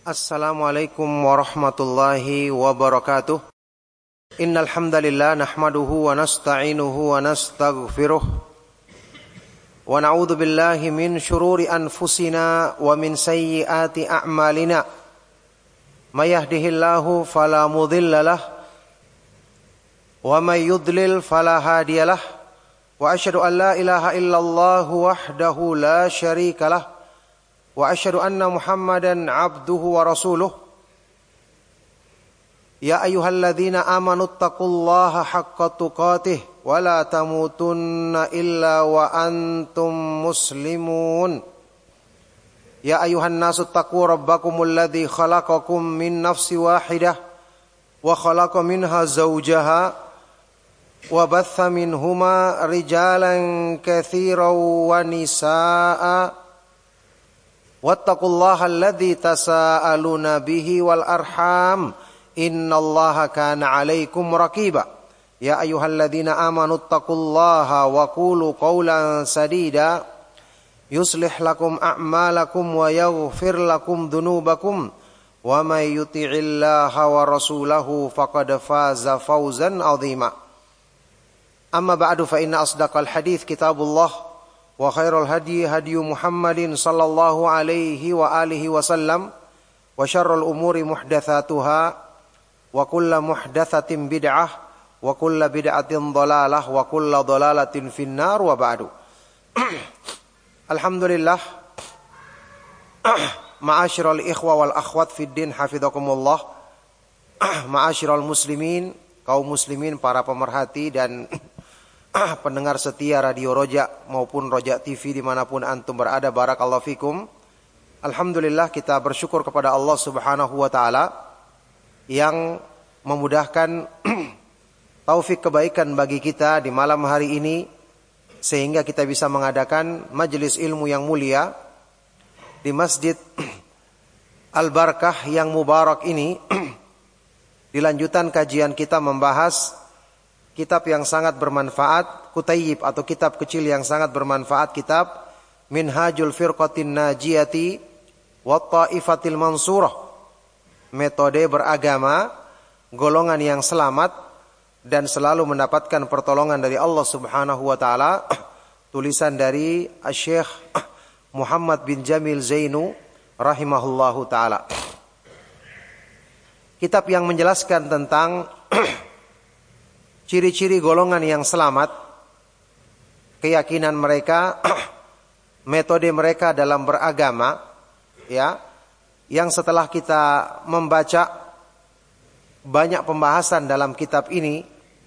Assalamualaikum warahmatullahi wabarakatuh. Innal hamdalillah nahmaduhu wa nasta'inuhu wa nastaghfiruh wa na'udzu billahi min shururi anfusina wa min sayyiati a'malina. May yahdihillahu fala mudilla lahu wa may yudlil fala hadiyalah. Wa asyhadu an la ilaha illallah wahdahu la syarika lah. Wa asyhadu anna Muhammadan abduhu wa rasuluh. Ya ayyuhalladzina amanu taqullaha haqqa tuqatih wa la tamutunna illa wa antum muslimun. Ya ayyuhan nasu taqu rabbakumul ladzi khalaqakum min nafsin wahidah wa khalaqa minha zawjaha wa batha minhuma rijalan katsiran wa nisaa'a. Wattaqullaha alladzi tasaaluna bihi wal arham innallaha kana 'alaikum raqiba. Ya ayyuhalladzina amanu taqullaha wa qulu qawlan sadida yuslih lakum a'malakum wa yaghfir lakum dhunubakum wa may yuti'illaha wa rasulahu faqad faza fawzan 'azima. Amma ba'du fa inna asdaqal hadits kitabullah wa khairul hadi hadiyu Muhammadin sallallahu alaihi wa alihi wasallam wa syarrul umuri muhdatsatuha wa kullu muhdatsatin bid'ah wa kullu bid'atin dhalalah wa kullu dhalalatin finnar wa ba'du. Alhamdulillah, ma'asyiral ikhwa wal akhwat fid din hafizakumullah, ma'asyiral muslimin, kaum muslimin, para pemerhati dan pendengar setia Radio Roja maupun Roja TV dimanapun antum berada, barakallahu fikum. Alhamdulillah, kita bersyukur kepada Allah subhanahu wa ta'ala yang memudahkan taufik kebaikan bagi kita di malam hari ini, sehingga kita bisa mengadakan majelis ilmu yang mulia di Masjid Al-Barakah yang mubarak ini. Dilanjutan kajian kita membahas kitab yang sangat bermanfaat, Kutayyib atau kitab kecil yang sangat bermanfaat, kitab Minhajul Firqatin Najiyati wa Ta'ifatil Mansurah, metode beragama golongan yang selamat dan selalu mendapatkan pertolongan dari Allah subhanahu wa ta'ala, tulisan dari Syekh Muhammad bin Jamil Zainu rahimahullahu ta'ala. Kitab yang menjelaskan tentang ciri-ciri golongan yang selamat, keyakinan mereka, metode mereka dalam beragama, ya, yang setelah kita membaca banyak pembahasan dalam kitab ini,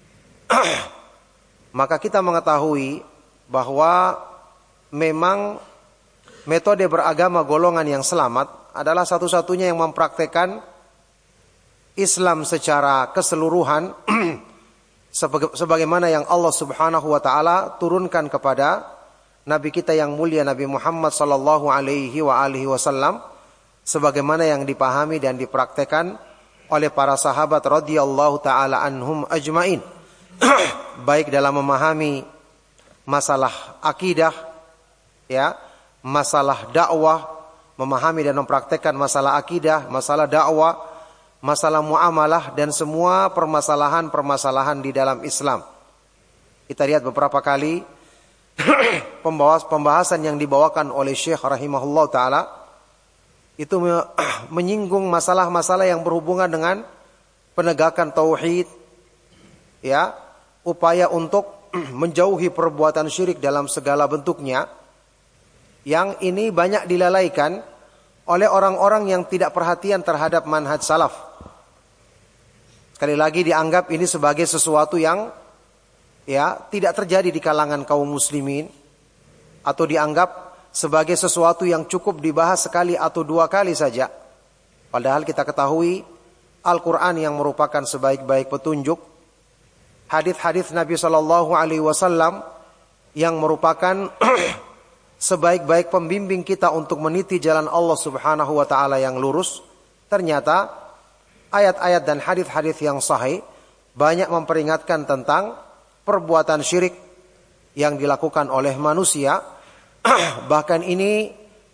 maka kita mengetahui bahwa memang metode beragama golongan yang selamat adalah satu-satunya yang mempraktekkan Islam secara keseluruhan sebagaimana yang Allah subhanahu wa ta'ala turunkan kepada Nabi kita yang mulia Nabi Muhammad sallallahu alaihi wa alihi wasallam, sebagaimana yang dipahami dan dipraktekan oleh para sahabat radhiyallahu ta'ala anhum ajmain, baik dalam memahami masalah akidah, ya, masalah dakwah, memahami dan mempraktekkan masalah akidah, masalah dakwah, masalah muamalah, dan semua permasalahan-permasalahan di dalam Islam. Kita lihat beberapa kali pembahasan yang dibawakan oleh Syekh rahimahullah ta'ala itu menyinggung masalah-masalah yang berhubungan dengan penegakan tauhid, ya, upaya untuk menjauhi perbuatan syirik dalam segala bentuknya, yang ini banyak dilalaikan oleh orang-orang yang tidak perhatian terhadap manhaj salaf. Sekali lagi dianggap ini sebagai sesuatu yang, ya, tidak terjadi di kalangan kaum muslimin, atau dianggap sebagai sesuatu yang cukup dibahas sekali atau dua kali saja. Padahal kita ketahui Al-Quran yang merupakan sebaik-baik petunjuk, hadits-hadits Nabi Shallallahu Alaihi Wasallam yang merupakan sebaik-baik pembimbing kita untuk meniti jalan Allah subhanahu wa ta'ala yang lurus, ternyata ayat-ayat dan hadits-hadits yang sahih banyak memperingatkan tentang perbuatan syirik yang dilakukan oleh manusia. Bahkan ini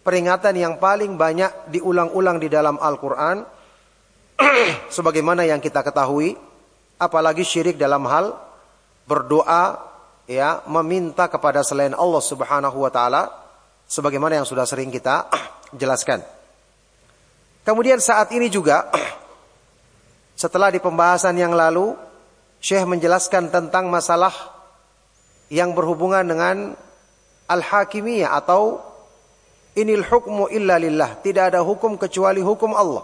peringatan yang paling banyak diulang-ulang di dalam Al-Quran, sebagaimana yang kita ketahui, apalagi syirik dalam hal berdoa, ya, meminta kepada selain Allah Subhanahu wa taala, sebagaimana yang sudah sering kita jelaskan. Kemudian saat ini juga, setelah di pembahasan yang lalu, Syekh menjelaskan tentang masalah yang berhubungan dengan al-hakimiyah atau inil hukmu illa lillah, tidak ada hukum kecuali hukum Allah.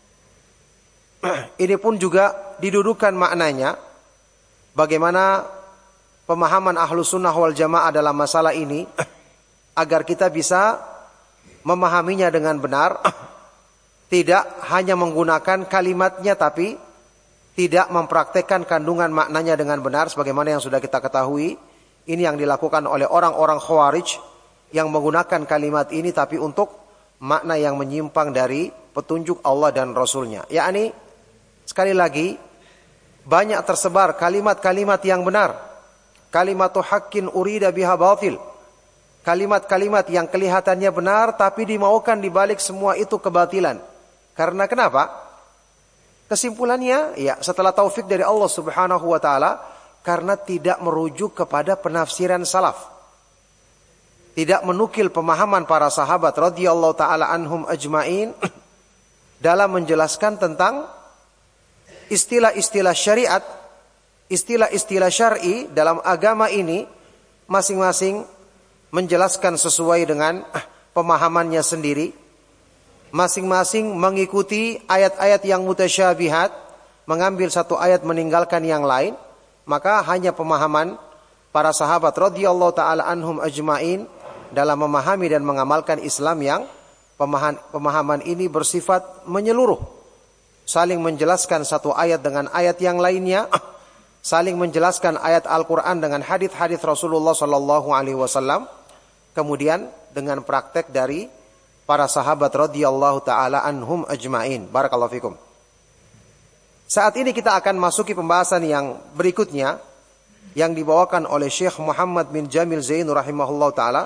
Ini pun juga didudukan maknanya bagaimana pemahaman Ahlus Sunnah wal Jamaah dalam masalah ini, agar kita bisa memahaminya dengan benar, tidak hanya menggunakan kalimatnya tapi tidak mempraktekkan kandungan maknanya dengan benar, sebagaimana yang sudah kita ketahui. Ini yang dilakukan oleh orang-orang Khawarij yang menggunakan kalimat ini tapi untuk makna yang menyimpang dari petunjuk Allah dan Rasulnya. Yakni, sekali lagi, banyak tersebar kalimat-kalimat yang benar. Kalimatu haqqin urida biha batil. Kalimat-kalimat yang kelihatannya benar tapi dimaukan di balik semua itu kebatilan. Karena kenapa? Kesimpulannya, ya, setelah taufik dari Allah Subhanahu wa taala, karena tidak merujuk kepada penafsiran salaf. Tidak menukil pemahaman para sahabat radhiyallahu taala anhum ajmain dalam menjelaskan tentang istilah-istilah syariat, istilah-istilah syar'i dalam agama ini, masing-masing menjelaskan sesuai dengan pemahamannya sendiri. Masing-masing mengikuti ayat-ayat yang mutasyabihat, mengambil satu ayat meninggalkan yang lain. Maka hanya pemahaman para sahabat radhiyallahu taala anhum ajmain dalam memahami dan mengamalkan Islam yang pemahaman ini bersifat menyeluruh, saling menjelaskan satu ayat dengan ayat yang lainnya, saling menjelaskan ayat Al-Quran dengan hadits-hadits Rasulullah sallallahu alaihi wasallam, kemudian dengan praktek dari para sahabat radhiyallahu taala anhum ajmain. Barakallahu fikum. Saat ini kita akan masuki pembahasan yang berikutnya yang dibawakan oleh Syekh Muhammad bin Jamil Zain rahimahullah taala.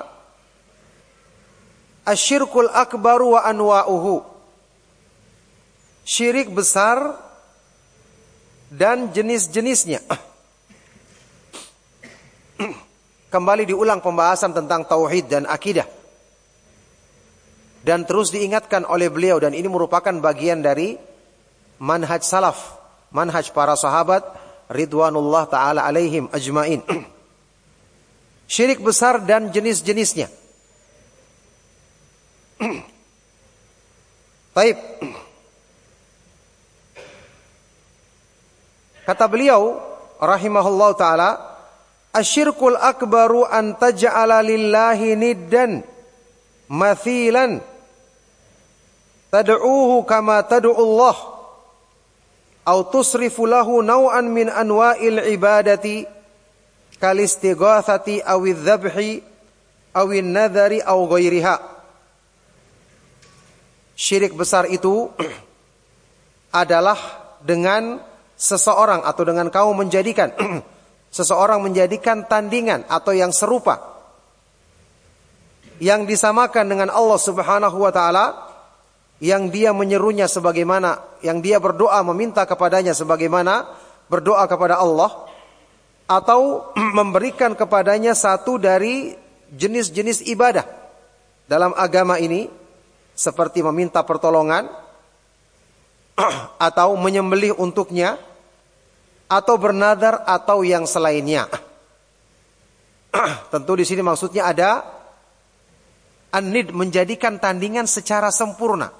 Asyirkul akbaru wa anwa'uhu. Syirik besar dan jenis-jenisnya. Kembali diulang pembahasan tentang tauhid dan akidah. Dan terus diingatkan oleh beliau, dan ini merupakan bagian dari manhaj salaf, manhaj para sahabat ridwanullah ta'ala alaihim ajmain. Syirik besar dan jenis-jenisnya. Baik. Kata beliau rahimahullah ta'ala, asyirkul akbaru an taj'ala lillahi niddan mathilan tad'uuhu kama tad'ullah au tusrifu lahu naw'an min anwa'il ibadati kal istighatsati awidh dzabhi awin nadhari aw ghairiha. Syirik besar itu adalah dengan seseorang atau dengan kaum menjadikan seseorang menjadikan tandingan atau yang serupa yang disamakan dengan Allah Subhanahu wa taala, yang dia menyerunya sebagaimana, yang dia berdoa meminta kepadanya sebagaimana berdoa kepada Allah, atau memberikan kepadanya satu dari jenis-jenis ibadah dalam agama ini, seperti meminta pertolongan atau menyembelih untuknya, atau bernadar atau yang selainnya. Tentu di sini maksudnya ada an-nid, menjadikan tandingan secara sempurna.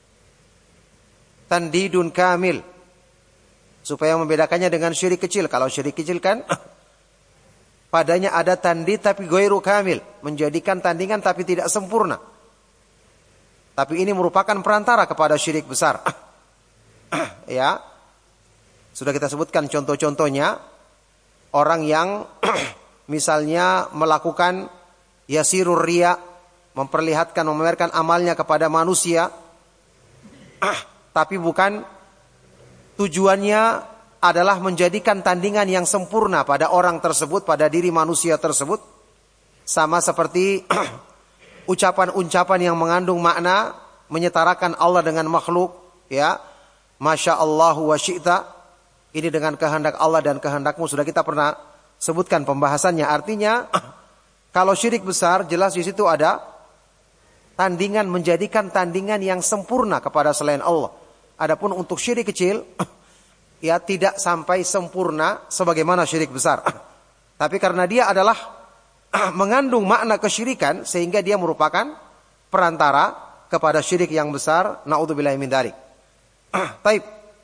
Tandidun kamil, supaya membedakannya dengan syirik kecil. Kalau syirik kecil kan padanya ada tandid tapi ghairu kamil, menjadikan tandingan tapi tidak sempurna. Tapi ini merupakan perantara kepada syirik besar. Ya, sudah kita sebutkan contoh-contohnya. Orang yang misalnya melakukan yasirur riya, memperlihatkan, memamerkan amalnya kepada manusia, tapi bukan tujuannya adalah menjadikan tandingan yang sempurna pada orang tersebut, pada diri manusia tersebut. Sama seperti ucapan-ucapan yang mengandung makna menyetarakan Allah dengan makhluk, ya. Masya Allah wa syi'ta, ini dengan kehendak Allah dan kehendakmu, sudah kita pernah sebutkan pembahasannya. Artinya kalau syirik besar jelas di situ ada tandingan, menjadikan tandingan yang sempurna kepada selain Allah. Adapun untuk syirik kecil ya tidak sampai sempurna sebagaimana syirik besar. Tapi karena dia adalah mengandung makna kesyirikan sehingga dia merupakan perantara kepada syirik yang besar. Na'udzubillahi min dzalik. Taib.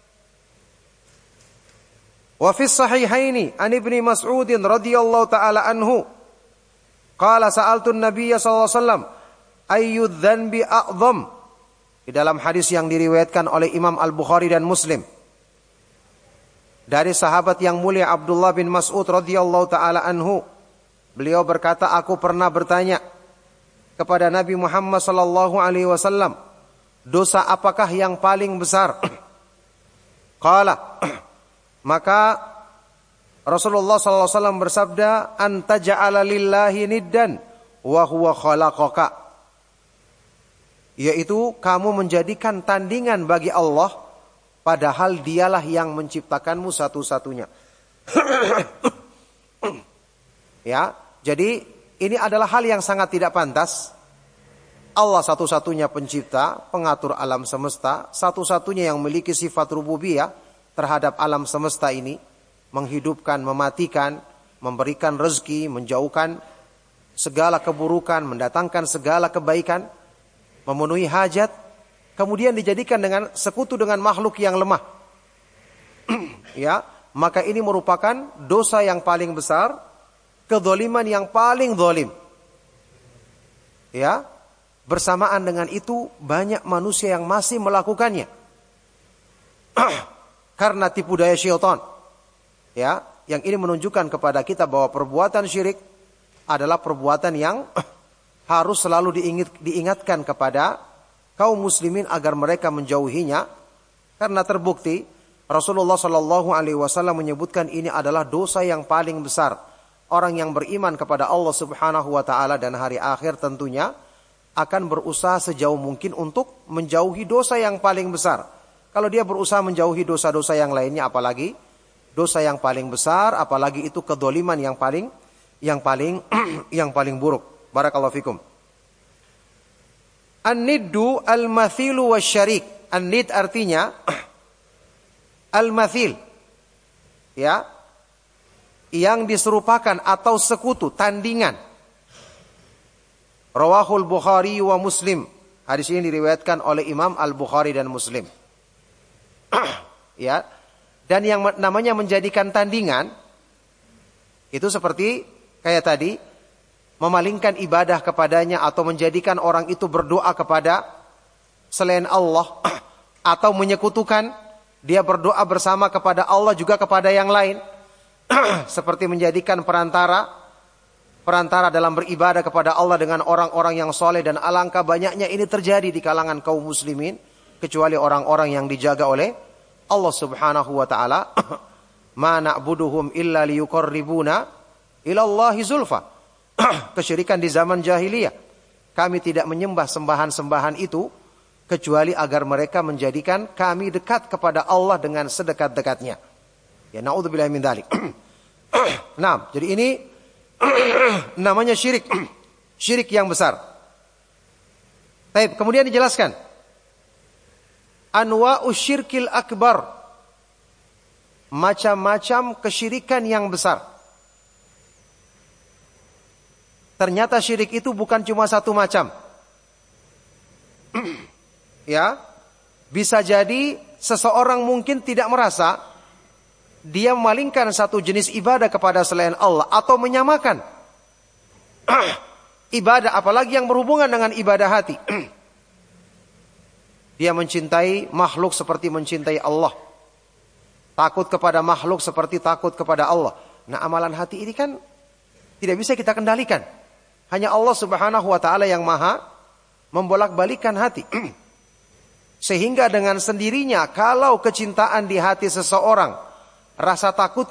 Wa fi sahihaini an Ibnu Mas'ud radhiyallahu taala anhu qala sa'altu an-nabiy sallallahu alaihi wasallam ayyu dzanbi a'dham. Di dalam hadis yang diriwayatkan oleh Imam Al-Bukhari dan Muslim dari sahabat yang mulia Abdullah bin Mas'ud radhiyallahu taala anhu, beliau berkata, aku pernah bertanya kepada Nabi Muhammad sallallahu alaihi wasallam, dosa apakah yang paling besar? Qala, maka Rasulullah sallallahu alaihi wasallam bersabda, anta ja'ala lillahi niddan wa huwa khalaqaka, yaitu kamu menjadikan tandingan bagi Allah padahal dialah yang menciptakanmu satu-satunya. Ya, jadi ini adalah hal yang sangat tidak pantas. Allah satu-satunya pencipta, pengatur alam semesta, satu-satunya yang memiliki sifat rububiyah terhadap alam semesta ini, menghidupkan, mematikan, memberikan rezeki, menjauhkan segala keburukan, mendatangkan segala kebaikan, memenuhi hajat, kemudian dijadikan dengan sekutu dengan makhluk yang lemah. Ya, maka ini merupakan dosa yang paling besar, kedzaliman yang paling zalim. Ya, bersamaan dengan itu banyak manusia yang masih melakukannya. Karena tipu daya syaitan. Ya, yang ini menunjukkan kepada kita bahwa perbuatan syirik adalah perbuatan yang harus selalu diingatkan kepada kaum muslimin agar mereka menjauhinya, karena terbukti Rasulullah Shallallahu Alaihi Wasallam menyebutkan ini adalah dosa yang paling besar. Orang yang beriman kepada Allah Subhanahu Wa Taala dan hari akhir tentunya akan berusaha sejauh mungkin untuk menjauhi dosa yang paling besar. Kalau dia berusaha menjauhi dosa-dosa yang lainnya, apalagi dosa yang paling besar, apalagi itu kedzaliman yang paling buruk. Barakallahu fikum. An-niddu al-mathilu wasyarik. An-nid artinya al-mathil. Ya. Yang diserupakan atau sekutu, tandingan. Rawahul Bukhari wa Muslim. Hadis ini diriwayatkan oleh Imam Al-Bukhari dan Muslim. Ya. Dan yang namanya menjadikan tandingan itu seperti kayak tadi, memalingkan ibadah kepadanya atau menjadikan orang itu berdoa kepada selain Allah atau menyekutukan dia berdoa bersama kepada Allah juga kepada yang lain. Seperti menjadikan perantara dalam beribadah kepada Allah dengan orang-orang yang soleh, dan alangkah banyaknya ini terjadi di kalangan kaum muslimin kecuali orang-orang yang dijaga oleh Allah Subhanahu wa taala. Ma na'buduhum illa liyuqarribuna ila Allahi zulfa. Kesyirikan di zaman jahiliyah, kami tidak menyembah sembahan-sembahan itu kecuali agar mereka menjadikan kami dekat kepada Allah dengan sedekat-dekatnya. Ya, naudzubillahi min dzalik. Nah, jadi ini namanya syirik. Syirik yang besar. Baik, kemudian dijelaskan anwa'us syirkil akbar, macam-macam kesyirikan yang besar. Ternyata syirik itu bukan cuma satu macam. Ya, bisa jadi seseorang mungkin tidak merasa dia memalingkan satu jenis ibadah kepada selain Allah atau menyamakan ibadah, apalagi yang berhubungan dengan ibadah hati. Dia mencintai makhluk seperti mencintai Allah, takut kepada makhluk seperti takut kepada Allah. Nah, amalan hati ini kan tidak bisa kita kendalikan. Hanya Allah Subhanahu wa taala yang maha membolak-balikan hati. Sehingga dengan sendirinya kalau kecintaan di hati seseorang, rasa takut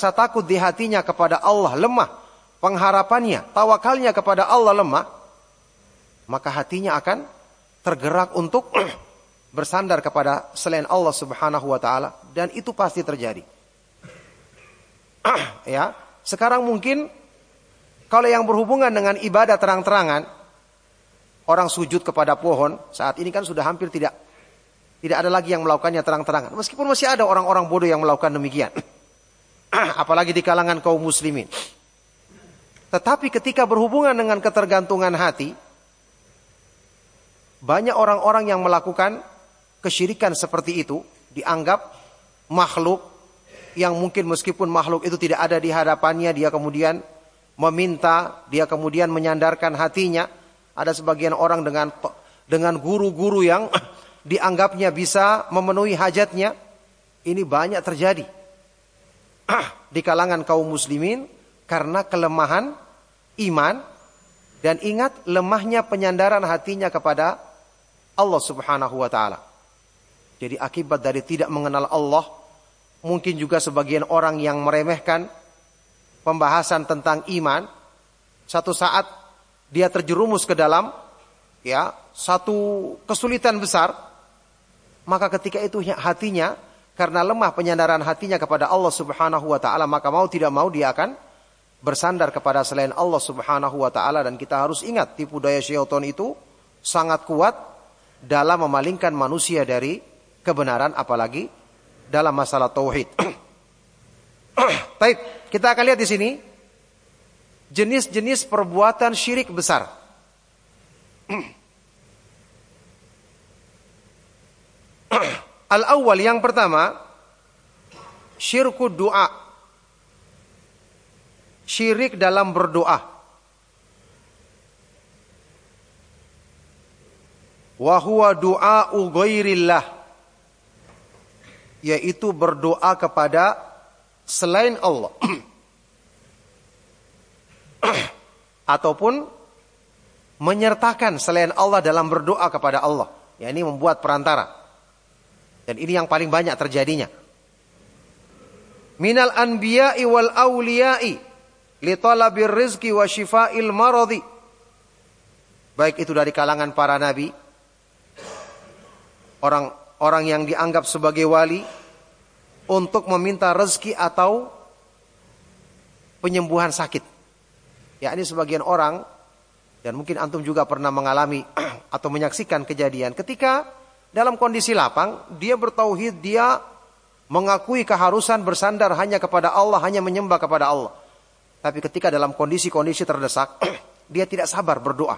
di hatinya kepada Allah lemah, pengharapannya, tawakalnya kepada Allah lemah, maka hatinya akan tergerak untuk bersandar kepada selain Allah Subhanahu wa taala, dan itu pasti terjadi. Ya, sekarang mungkin kalau yang berhubungan dengan ibadah terang-terangan, orang sujud kepada pohon, saat ini kan sudah hampir tidak ada lagi yang melakukannya terang-terangan. Meskipun masih ada orang-orang bodoh yang melakukan demikian. Apalagi di kalangan kaum muslimin. Tetapi ketika berhubungan dengan ketergantungan hati, banyak orang-orang yang melakukan kesyirikan seperti itu, dianggap makhluk yang mungkin meskipun makhluk itu tidak ada di hadapannya, dia kemudian meminta, dia kemudian menyandarkan hatinya. Ada sebagian orang dengan guru-guru yang dianggapnya bisa memenuhi hajatnya. Ini banyak terjadi di kalangan kaum muslimin karena kelemahan iman, dan ingat lemahnya penyandaran hatinya kepada Allah Subhanahu wa taala. Jadi akibat dari tidak mengenal Allah, mungkin juga sebagian orang yang meremehkan pembahasan tentang iman, satu saat dia terjerumus ke dalam satu kesulitan besar, maka ketika itu hatinya karena lemah penyandaran hatinya kepada Allah Subhanahu wa taala, maka mau tidak mau dia akan bersandar kepada selain Allah Subhanahu wa taala. Dan kita harus ingat, tipu daya syaitan itu sangat kuat dalam memalingkan manusia dari kebenaran, apalagi dalam masalah tauhid. Baik, kita akan lihat di sini jenis-jenis perbuatan syirik besar. Al-awwal, yang pertama, syirku doa. Syirik dalam berdoa. Wa huwa du'a'u ghairillah, yaitu berdoa kepada selain Allah. Ataupun menyertakan selain Allah dalam berdoa kepada Allah. Ya, ini membuat perantara. Dan ini yang paling banyak terjadinya. Minal anbiya'i wal awliya'i li talabir rizqi wa syifa'il maradi. Baik itu dari kalangan para nabi, orang yang dianggap sebagai wali, untuk meminta rezeki atau penyembuhan sakit. Ya, ini sebagian orang, dan mungkin antum juga pernah mengalami atau menyaksikan kejadian ketika dalam kondisi lapang, dia bertauhid, dia mengakui keharusan bersandar hanya kepada Allah, hanya menyembah kepada Allah. Tapi ketika dalam kondisi-kondisi terdesak, dia tidak sabar berdoa.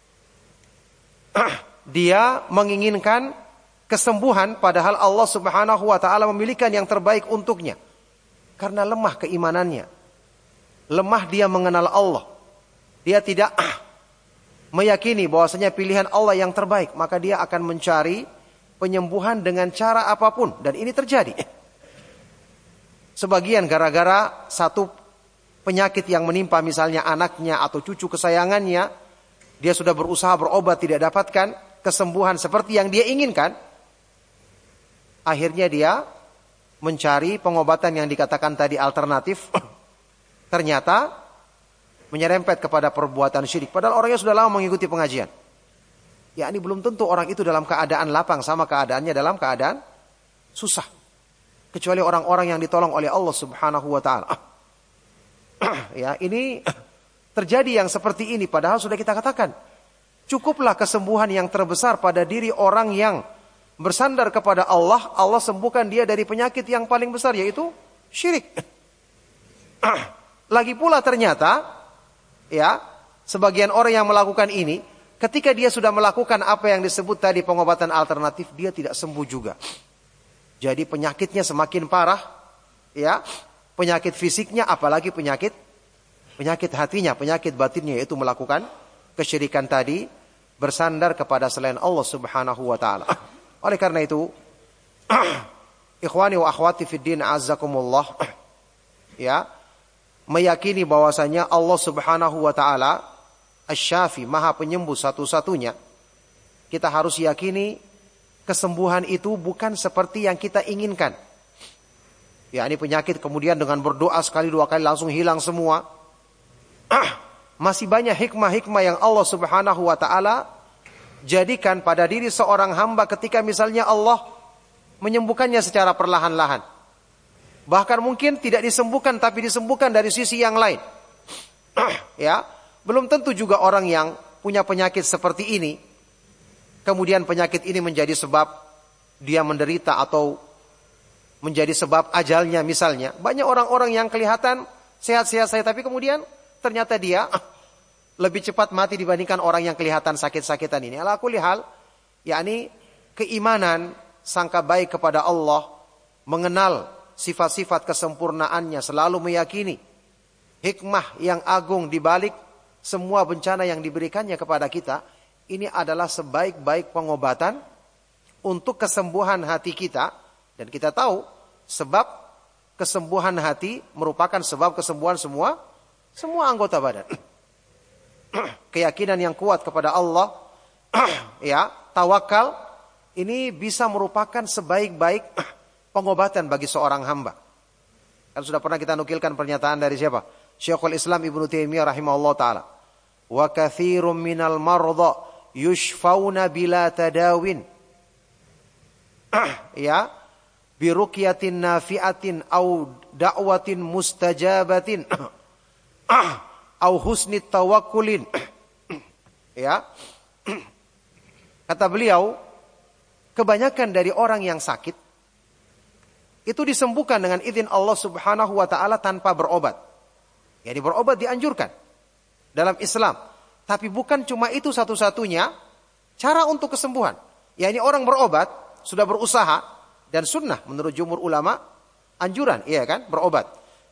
Dia menginginkan kesembuhan, padahal Allah Subhanahu wa taala memilihkan yang terbaik untuknya. Karena lemah keimanannya, lemah dia mengenal Allah, dia tidak meyakini bahwasanya pilihan Allah yang terbaik, maka dia akan mencari penyembuhan dengan cara apapun. Dan ini terjadi. Sebagian gara-gara satu penyakit yang menimpa misalnya anaknya atau cucu kesayangannya, dia sudah berusaha berobat tidak dapatkan kesembuhan seperti yang dia inginkan. Akhirnya dia mencari pengobatan yang dikatakan tadi alternatif. Ternyata menyerempet kepada perbuatan syirik. Padahal orangnya sudah lama mengikuti pengajian. Ya, ini belum tentu orang itu dalam keadaan lapang sama keadaannya dalam keadaan susah. Kecuali orang-orang yang ditolong oleh Allah Subhanahu wa taala. Ya, ini terjadi yang seperti ini, padahal sudah kita katakan, cukuplah kesembuhan yang terbesar pada diri orang yang bersandar kepada Allah, Allah sembuhkan dia dari penyakit yang paling besar, yaitu syirik. Lagi pula ternyata, ya, sebagian orang yang melakukan ini, ketika dia sudah melakukan apa yang disebut tadi pengobatan alternatif, dia tidak sembuh juga. Jadi penyakitnya semakin parah, ya, penyakit fisiknya, apalagi penyakit hatinya, penyakit batinnya, yaitu melakukan kesyirikan tadi, bersandar kepada selain Allah Subhanahu wa taala. Oleh karena itu, ikhwani wa akhwati fid din azzakumullah, ya, meyakini bahwasanya Allah Subhanahu wa taala Asy-Syafi, Maha Penyembuh satu-satunya. Kita harus yakini kesembuhan itu bukan seperti yang kita inginkan. Ya, ini penyakit kemudian dengan berdoa sekali dua kali langsung hilang semua. Masih banyak hikmah-hikmah yang Allah Subhanahu wa taala jadikan pada diri seorang hamba ketika misalnya Allah menyembuhkannya secara perlahan-lahan. Bahkan mungkin tidak disembuhkan tapi disembuhkan dari sisi yang lain. Ya, belum tentu juga orang yang punya penyakit seperti ini, kemudian penyakit ini menjadi sebab dia menderita atau menjadi sebab ajalnya misalnya. Banyak orang-orang yang kelihatan sehat-sehat saja tapi kemudian ternyata dia lebih cepat mati dibandingkan orang yang kelihatan sakit-sakitan ini. Ala kulli hal, yakni keimanan, sangka baik kepada Allah, mengenal sifat-sifat kesempurnaannya, selalu meyakini hikmah yang agung di balik semua bencana yang diberikannya kepada kita. Ini adalah sebaik-baik pengobatan untuk kesembuhan hati kita. Dan kita tahu sebab kesembuhan hati merupakan sebab kesembuhan semua anggota badan. Keyakinan yang kuat kepada Allah, ya, tawakal, ini bisa merupakan sebaik-baik pengobatan bagi seorang hamba. Kan sudah pernah kita nukilkan pernyataan dari siapa? Syekhul Islam Ibnu Taimiyah rahimahullah ta'ala. Wa katsirum minal mardha yushfauna bila tadawin. Ya, birukyatin nafi'atin au da'watin mustajabatin au husnit tawakkulin. Ya. Kata beliau, kebanyakan dari orang yang sakit itu disembuhkan dengan izin Allah Subhanahu wa taala tanpa berobat. Jadi berobat dianjurkan dalam Islam, tapi bukan cuma itu satu-satunya cara untuk kesembuhan. Ya, ini orang berobat sudah berusaha dan sunnah menurut jumhur ulama anjuran, iya kan, berobat.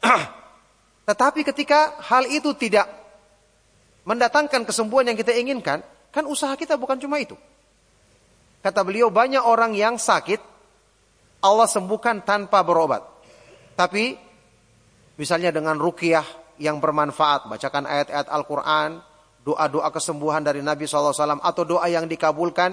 Tetapi ketika hal itu tidak mendatangkan kesembuhan yang kita inginkan, kan usaha kita bukan cuma itu. Kata beliau, banyak orang yang sakit Allah sembuhkan tanpa berobat. Tapi misalnya dengan ruqyah yang bermanfaat, bacakan ayat-ayat Al-Quran, doa-doa kesembuhan dari Nabi SAW, atau doa yang dikabulkan,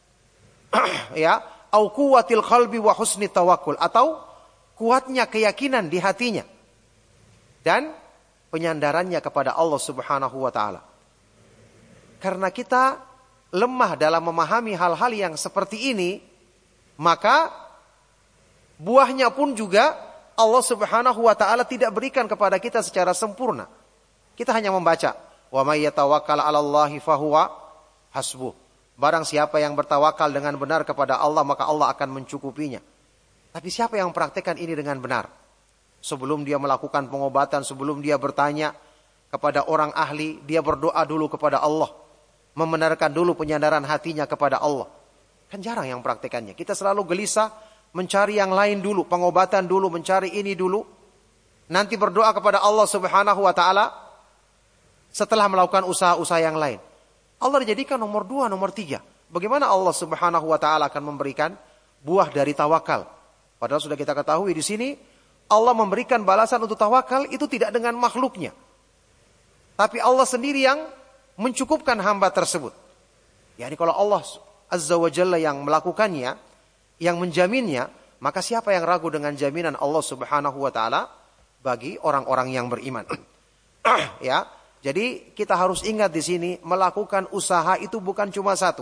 ya, au quwwatil qalbi wa husni tawakkul, atau kuatnya keyakinan di hatinya dan penyandarannya kepada Allah Subhanahu wa taala. Karena kita lemah dalam memahami hal-hal yang seperti ini, maka buahnya pun juga Allah Subhanahu wa taala tidak berikan kepada kita secara sempurna. Kita hanya membaca, wa may yatawakkal 'alallahi fahuwa hasbuh. Barang siapa yang bertawakal dengan benar kepada Allah, maka Allah akan mencukupinya. Tapi siapa yang mempraktikkan ini dengan benar? Sebelum dia melakukan pengobatan, sebelum dia bertanya kepada orang ahli, dia berdoa dulu kepada Allah. Membenarkan dulu penyandaran hatinya kepada Allah. Kan jarang yang mempraktikannya. Kita selalu gelisah mencari yang lain dulu, pengobatan dulu, mencari ini dulu. Nanti berdoa kepada Allah Subhanahu wa taala setelah melakukan usaha-usaha yang lain. Allah dijadikan nomor 2, nomor 3. Bagaimana Allah Subhanahu wa taala akan memberikan buah dari tawakal? Padahal sudah kita ketahui di sini Allah memberikan balasan untuk tawakal itu tidak dengan makhluknya. Tapi Allah sendiri yang mencukupkan hamba tersebut. Yani kalau Allah Azza wa Jalla yang melakukannya, yang menjaminnya, maka siapa yang ragu dengan jaminan Allah Subhanahu wa taala bagi orang-orang yang beriman? Ya, jadi kita harus ingat di sini, melakukan usaha itu bukan cuma satu.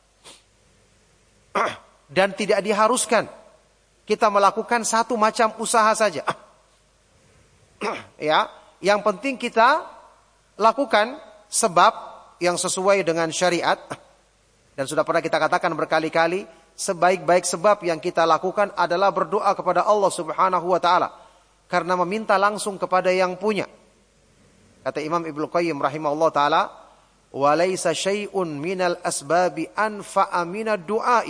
Dan tidak diharuskan kita melakukan satu macam usaha saja. Ya, yang penting kita lakukan sebab yang sesuai dengan syariat. Dan sudah pernah kita katakan berkali-kali, sebaik-baik sebab yang kita lakukan adalah berdoa kepada Allah Subhanahu wa taala, karena meminta langsung kepada yang punya. Kata Imam Ibnu Qayyim rahimahullah taala, "Wa laisa syai'un minal asbabi anfa'a minad du'ai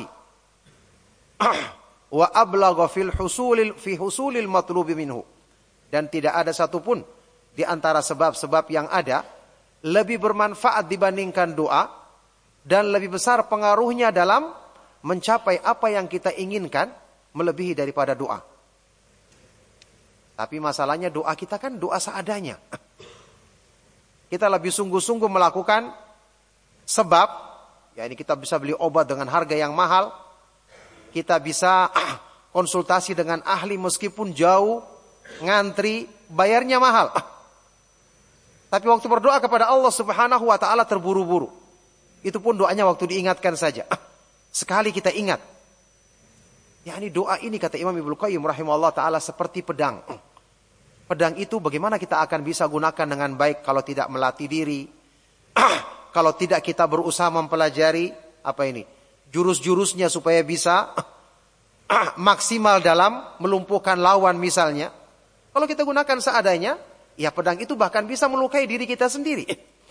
wa ablagha fi husulil matlubi minhu." Dan tidak ada satupun di antara sebab-sebab yang ada lebih bermanfaat dibandingkan doa dan lebih besar pengaruhnya dalam mencapai apa yang kita inginkan melebihi daripada doa. Tapi masalahnya doa kita kan doa seadanya. Kita lebih sungguh-sungguh melakukan sebab, ya ini kita bisa beli obat dengan harga yang mahal, kita bisa konsultasi dengan ahli meskipun jauh, ngantri, bayarnya mahal. Tapi waktu berdoa kepada Allah Subhanahu wa taala terburu-buru. Itu pun doanya waktu diingatkan saja. Sekali kita ingat. Ya ini doa ini kata Imam Ibnu Qayyim rahimahullah ta'ala seperti pedang. Pedang itu bagaimana kita akan bisa gunakan dengan baik kalau tidak melatih diri. Kalau tidak kita berusaha mempelajari jurus-jurusnya supaya bisa maksimal dalam melumpuhkan lawan misalnya. Kalau kita gunakan seadanya, ya pedang itu bahkan bisa melukai diri kita sendiri.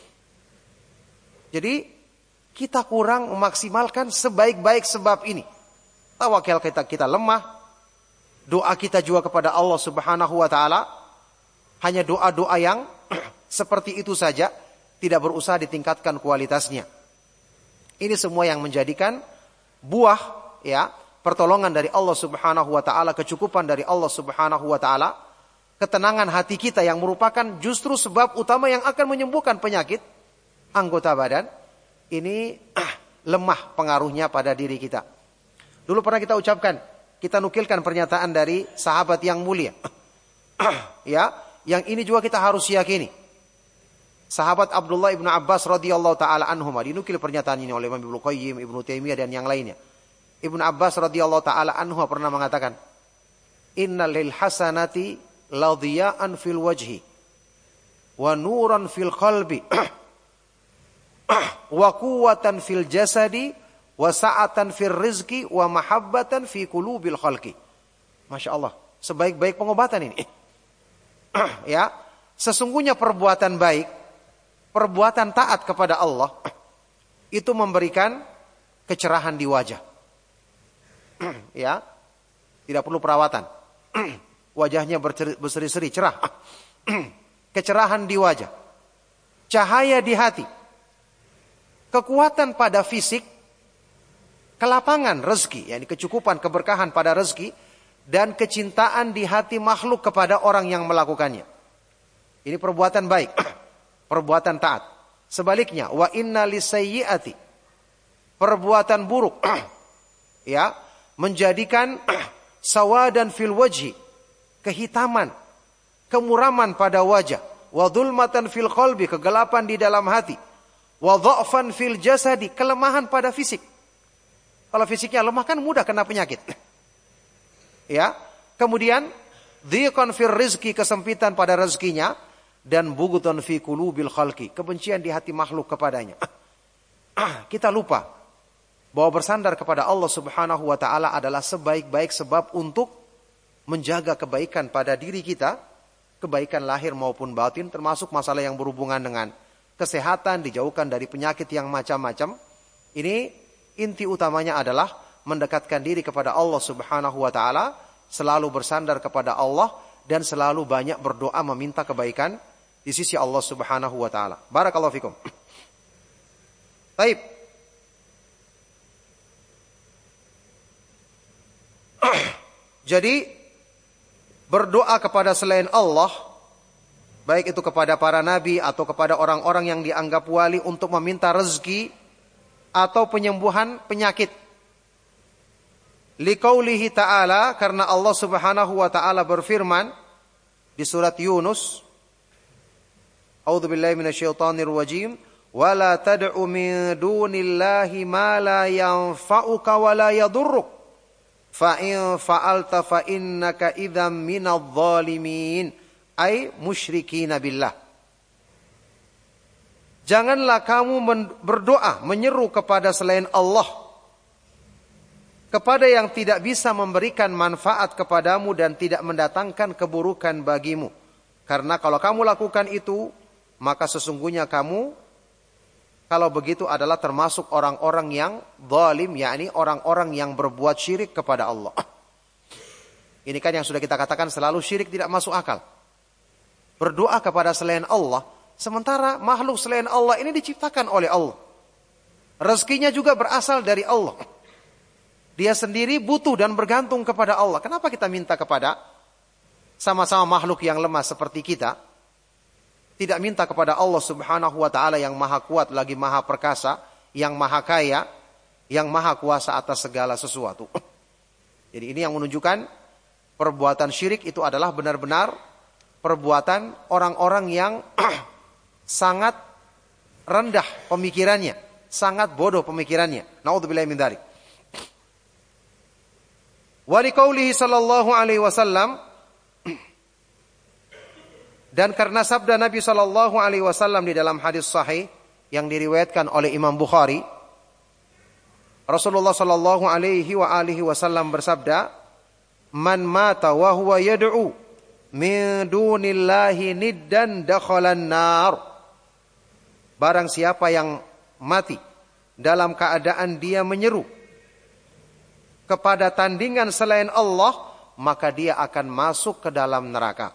Jadi kita kurang memaksimalkan sebaik-baik sebab ini. Tawakal kita lemah. Doa kita juga kepada Allah Subhanahu wa taala hanya doa-doa yang seperti itu saja, tidak berusaha ditingkatkan kualitasnya. Ini semua yang menjadikan buah pertolongan dari Allah Subhanahu wa taala, kecukupan dari Allah Subhanahu wa taala, ketenangan hati kita yang merupakan justru sebab utama yang akan menyembuhkan penyakit anggota badan. Ini lemah pengaruhnya pada diri kita. Dulu pernah kita ucapkan, kita nukilkan pernyataan dari sahabat yang mulia. Yang ini juga kita harus yakini. Sahabat Abdullah ibnu Abbas radhiyallahu taala anhuma, dinukil pernyataan ini oleh Imam Ibnu Qayyim, Ibnu Taimiyah dan yang lainnya. Ibnu Abbas radhiyallahu taala anhuma pernah mengatakan, "Innal lil hasanati ladhiya'an fil wajhi wa nuran fil qalbi wa quwwatan fil jasadi wa sa'atan fil rizqi wa mahabbatan fi qulubil khalqi." Masya Allah, sebaik-baik pengobatan ini. Sesungguhnya perbuatan baik, perbuatan taat kepada Allah itu memberikan kecerahan di wajah. Tidak perlu perawatan. Wajahnya berseri-seri, cerah. Kecerahan di wajah. Cahaya di hati. Kekuatan pada fisik, kelapangan rezeki, kecukupan, keberkahan pada rezeki, dan kecintaan di hati makhluk kepada orang yang melakukannya. Ini perbuatan baik, perbuatan taat. Sebaliknya, wa inna lisayyiati, perbuatan buruk, menjadikan sawadan fil wajhi, kehitaman, kemuraman pada wajah, wa dhulmatan fil qalbi, kegelapan di dalam hati, wa dha'fan fil jasadi, kelemahan pada fisik. Kalau fisiknya lemah kan mudah kena penyakit. Kemudian dhiqan fil rizqi, kesempitan pada rezekinya, dan bughdan fi qulubil khalqi, kebencian di hati makhluk kepadanya. Kita lupa bahwa bersandar kepada Allah Subhanahu wa taala adalah sebaik-baik sebab untuk menjaga kebaikan pada diri kita, kebaikan lahir maupun batin, termasuk masalah yang berhubungan dengan kesehatan, dijauhkan dari penyakit yang macam-macam. Ini inti utamanya adalah mendekatkan diri kepada Allah Subhanahu wa taala, selalu bersandar kepada Allah dan selalu banyak berdoa meminta kebaikan di sisi Allah Subhanahu wa taala. Barakallahu fikum. Baik. Jadi berdoa kepada selain Allah, baik itu kepada para nabi atau kepada orang-orang yang dianggap wali untuk meminta rezeki atau penyembuhan penyakit. Liqaulihi ta'ala, karena Allah Subhanahu wa taala berfirman di surat Yunus, A'udzubillahi minasyaitonir rajim, wa la tad'u min dunillahi ma la yanfa'uka wa la yadurruk. Fa in fa'alta fa innaka idzam minadh dhalimin, ay musyrikin billah. Janganlah kamu berdoa menyeru kepada selain Allah, kepada yang tidak bisa memberikan manfaat kepadamu dan tidak mendatangkan keburukan bagimu. Karena kalau kamu lakukan itu, maka sesungguhnya kamu kalau begitu adalah termasuk orang-orang yang zalim, yakni orang-orang yang berbuat syirik kepada Allah. Ini kan yang sudah kita katakan selalu syirik tidak masuk akal. Berdoa kepada selain Allah, sementara makhluk selain Allah ini diciptakan oleh Allah. Rezekinya juga berasal dari Allah. Dia sendiri butuh dan bergantung kepada Allah. Kenapa kita minta kepada sama-sama makhluk yang lemah seperti kita? Tidak minta kepada Allah Subhanahu wa ta'ala yang maha kuat lagi maha perkasa, yang maha kaya, yang maha kuasa atas segala sesuatu. Jadi ini yang menunjukkan perbuatan syirik itu adalah benar-benar perbuatan orang-orang yang sangat rendah pemikirannya, sangat bodoh pemikirannya. Naudzubillahi min dzalik. Wa liqaulihi sallallahu alaihi wasallam, dan karena sabda Nabi sallallahu alaihi wasallam di dalam hadis sahih yang diriwayatkan oleh Imam Bukhari, Rasulullah sallallahu alaihi wasallam bersabda, "Man mata wa huwa yad'u min dunillahi niddan dakhalan nar." Barang siapa yang mati dalam keadaan dia menyeru kepada tandingan selain Allah, maka dia akan masuk ke dalam neraka.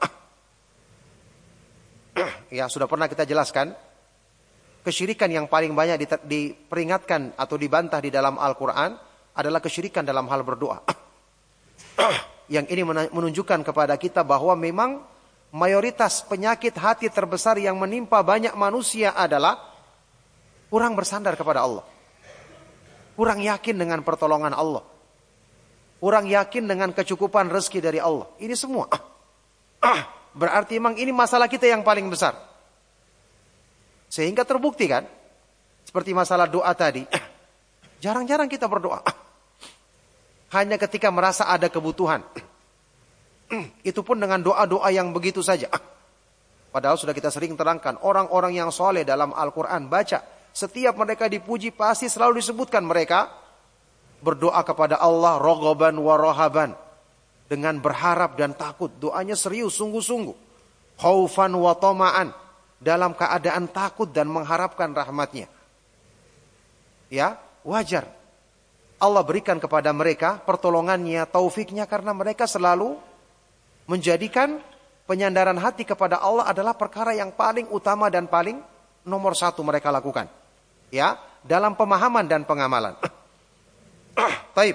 Ya, sudah pernah kita jelaskan, kesyirikan yang paling banyak diperingatkan atau dibantah di dalam Al-Quran adalah kesyirikan dalam hal berdoa. Yang ini menunjukkan kepada kita bahwa memang mayoritas penyakit hati terbesar yang menimpa banyak manusia adalah kurang bersandar kepada Allah. Kurang yakin dengan pertolongan Allah. Kurang yakin dengan kecukupan rezeki dari Allah. Ini semua. Berarti memang ini masalah kita yang paling besar. Sehingga terbukti kan, seperti masalah doa tadi, jarang-jarang kita berdoa. Hanya ketika merasa ada kebutuhan. Itu pun dengan doa-doa yang begitu saja. Padahal sudah kita sering terangkan, orang-orang yang soleh dalam Al-Quran, baca, setiap mereka dipuji pasti selalu disebutkan mereka berdoa kepada Allah raghaban wa rahaban, dengan berharap dan takut. Doanya serius, sungguh-sungguh. Khaufan wa tama'an, dalam keadaan takut dan mengharapkan rahmatnya. Ya, wajar. Allah berikan kepada mereka pertolongannya, taufiknya, karena mereka selalu menjadikan penyandaran hati kepada Allah adalah perkara yang paling utama dan paling nomor satu mereka lakukan. Ya, dalam pemahaman dan pengamalan. Taib.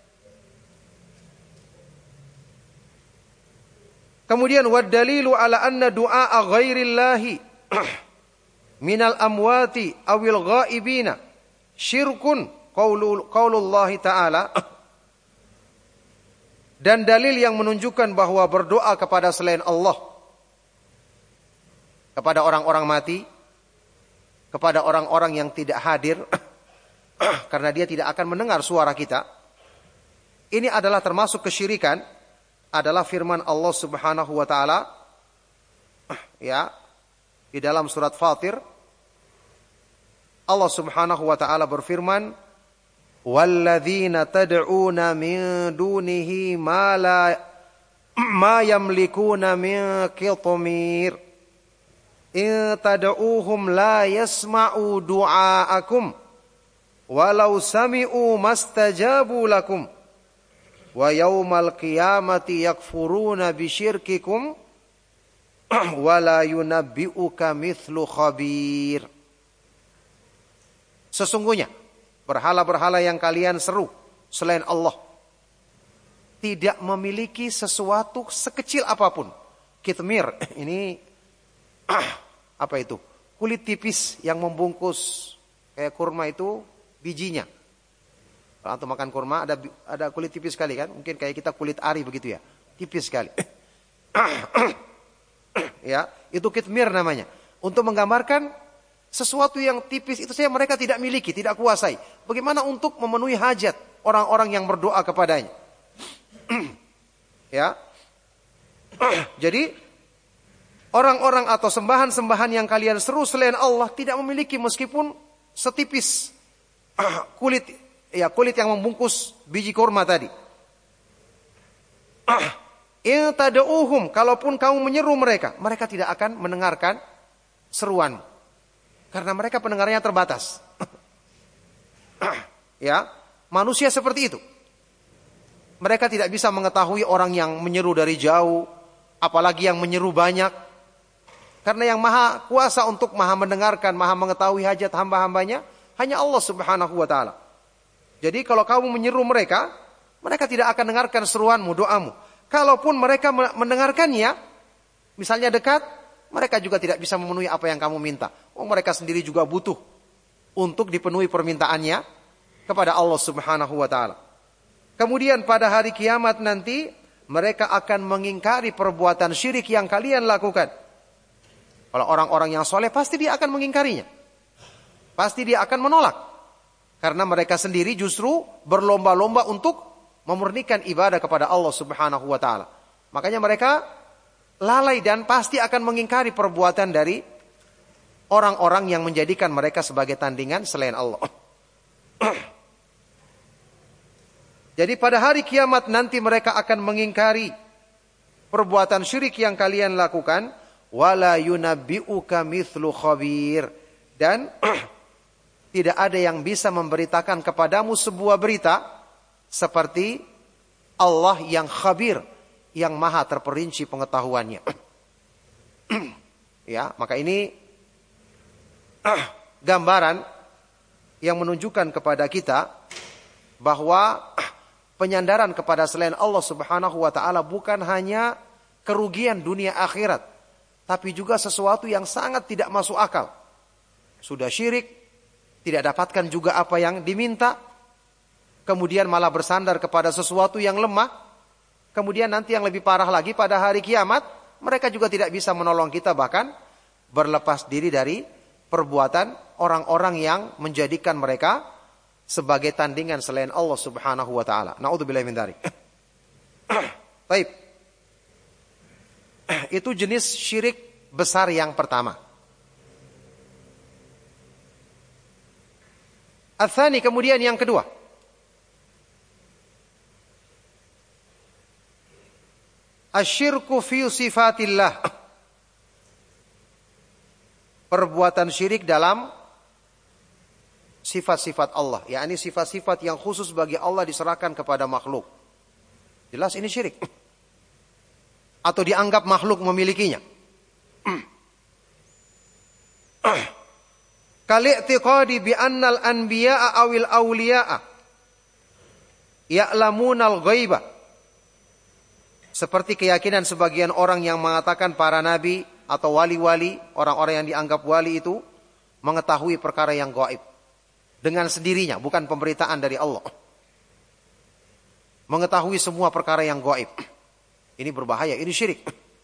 Kemudian wad-dalilu ala anna du'a ghairillahi minal amwati awil ghaibina syirkun qaulullah ta'ala. Dan dalil yang menunjukkan bahwa berdoa kepada selain Allah, kepada orang-orang mati, kepada orang-orang yang tidak hadir karena dia tidak akan mendengar suara kita, ini adalah termasuk kesyirikan, adalah firman Allah Subhanahu wa taala ya di dalam surat Fatir. Allah Subhanahu wa taala berfirman, "Walladzina tad'una min dunihi ma yamlikuna min qitmir in tad'uuhum la yasma'u du'aakum walau sami'u mastajabu lakum wa yaumal qiyamati yakfuruna bisyirkikum wa la yunabbi'uka mithlu khabir." Sesungguhnya berhala-berhala yang kalian seru selain Allah tidak memiliki sesuatu sekecil apapun. Kitmir ini apa itu? Kulit tipis yang membungkus kayak kurma itu bijinya. Kalau antum makan kurma ada kulit tipis sekali kan? Mungkin kayak kita kulit ari begitu ya. Tipis sekali. Ya, itu kitmir namanya. Untuk menggambarkan sesuatu yang tipis itu saja mereka tidak miliki, tidak kuasai. Bagaimana untuk memenuhi hajat orang-orang yang berdoa kepadanya? Ya. Jadi orang-orang atau sembahan-sembahan yang kalian seru selain Allah tidak memiliki meskipun setipis kulit yang membungkus biji kurma tadi. In tad'uuhum, kalaupun kamu menyeru mereka tidak akan mendengarkan seruan. Karena mereka pendengarannya terbatas. Ya, manusia seperti itu. Mereka tidak bisa mengetahui orang yang menyeru dari jauh, apalagi yang menyeru banyak. Karena yang maha kuasa untuk maha mendengarkan, maha mengetahui hajat hamba-hambanya, hanya Allah Subhanahu wa ta'ala. Jadi kalau kamu menyeru mereka tidak akan dengarkan seruanmu, doamu. Kalaupun mereka mendengarkannya, misalnya dekat, mereka juga tidak bisa memenuhi apa yang kamu minta. Mereka sendiri juga butuh untuk dipenuhi permintaannya kepada Allah Subhanahu wa ta'ala. Kemudian pada hari kiamat nanti, mereka akan mengingkari perbuatan syirik yang kalian lakukan. Kalau orang-orang yang soleh pasti dia akan mengingkarinya. Pasti dia akan menolak. Karena mereka sendiri justru berlomba-lomba untuk memurnikan ibadah kepada Allah Subhanahu wa taala. Makanya mereka lalai dan pasti akan mengingkari perbuatan dari orang-orang yang menjadikan mereka sebagai tandingan selain Allah. Jadi pada hari kiamat nanti mereka akan mengingkari perbuatan syirik yang kalian lakukan, wala yunabbi'uka mithlu khabir, dan tidak ada yang bisa memberitakan kepadamu sebuah berita seperti Allah yang khabir, yang maha terperinci pengetahuannya. Ya, maka ini gambaran yang menunjukkan kepada kita bahwa penyandaran kepada selain Allah Subhanahu wa taala bukan hanya kerugian dunia akhirat, tapi juga sesuatu yang sangat tidak masuk akal. Sudah syirik, tidak dapatkan juga apa yang diminta, kemudian malah bersandar kepada sesuatu yang lemah. Kemudian nanti yang lebih parah lagi pada hari kiamat, mereka juga tidak bisa menolong kita, bahkan berlepas diri dari perbuatan orang-orang yang menjadikan mereka sebagai tandingan selain Allah Subhanahu wa taala. Na'udzubillahi min dzalik. Baik. Itu jenis syirik besar yang pertama. Ats-tsani, kemudian yang kedua. Asyirku fi sifatillah. Perbuatan syirik dalam sifat-sifat Allah, yakni sifat-sifat yang khusus bagi Allah diserahkan kepada makhluk. Jelas ini syirik. Atau dianggap makhluk memilikinya. Kal-i'tiqadi bi annal anbiya'a awil awliya'a ya'lamunal ghaiba. Seperti keyakinan sebagian orang yang mengatakan para nabi atau wali-wali, orang-orang yang dianggap wali itu mengetahui perkara yang gaib. Dengan sendirinya, bukan pemberitaan dari Allah. Mengetahui semua perkara yang gaib. Ini berbahaya, ini syirik.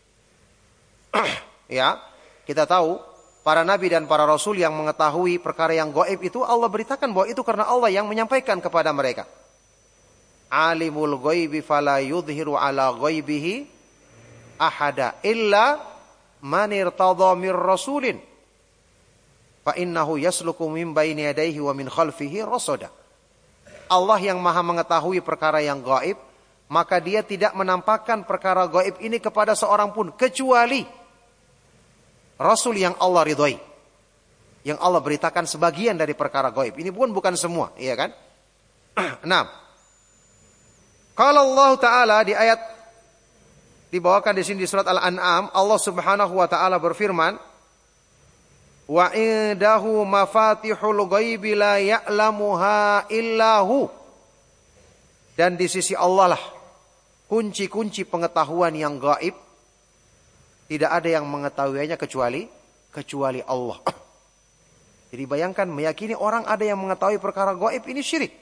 Ya, kita tahu para nabi dan para rasul yang mengetahui perkara yang gaib itu Allah beritakan bahwa itu karena Allah yang menyampaikan kepada mereka. Alimul ghaibi fala yudhiru ala ghaibihi ahada illa man irtadha mir rasulin. Fa innahu yasluku min baini yadayhi wa min khalfihi rasada. Allah yang maha mengetahui perkara yang gaib, maka dia tidak menampakkan perkara gaib ini kepada seorang pun kecuali Rasul yang Allah ridhoi, yang Allah beritakan sebagian dari perkara gaib. Ini bukan semua, iya kan? Nah, kalau Allah Ta'ala di ayat dibawakan di sini di surat Al-An'am, Allah Subhanahu wa taala berfirman, wa indahu mafatihul ghaibi la ya'lamuha illahu. Dan di sisi Allah lah kunci-kunci pengetahuan yang gaib, tidak ada yang mengetahuinya kecuali Allah. Jadi bayangkan, meyakini orang ada yang mengetahui perkara gaib, ini syirik.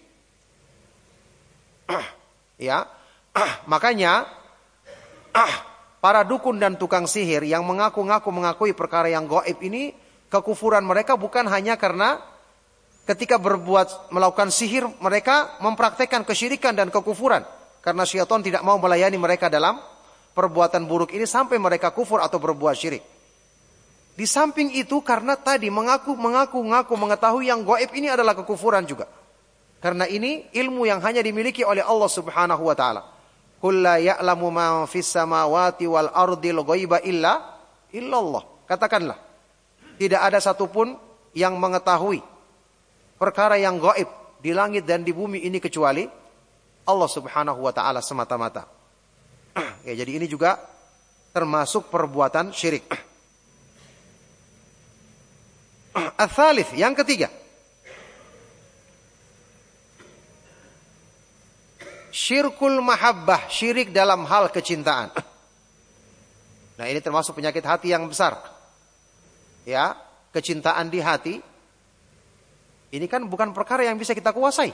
Ya, makanya para dukun dan tukang sihir yang mengakui perkara yang gaib ini, kekufuran mereka bukan hanya karena ketika melakukan sihir mereka mempraktekkan kesyirikan dan kekufuran, karena syaitan tidak mau melayani mereka dalam perbuatan buruk ini sampai mereka kufur atau berbuat syirik. Di samping itu karena tadi mengaku mengetahui yang gaib ini adalah kekufuran juga. Karena ini ilmu yang hanya dimiliki oleh Allah Subhanahu wa taala. Qul la ya'lamu ma fis samawati wal ardil ghaiba illa Allah. Katakanlah, tidak ada satupun yang mengetahui perkara yang gaib di langit dan di bumi ini kecuali Allah Subhanahu wa taala semata-mata. Ya, jadi ini juga termasuk perbuatan syirik. Ats-tsalits, yang ketiga. Syirkul mahabbah, syirik dalam hal kecintaan. Nah, ini termasuk penyakit hati yang besar. Ya, kecintaan di hati ini kan bukan perkara yang bisa kita kuasai.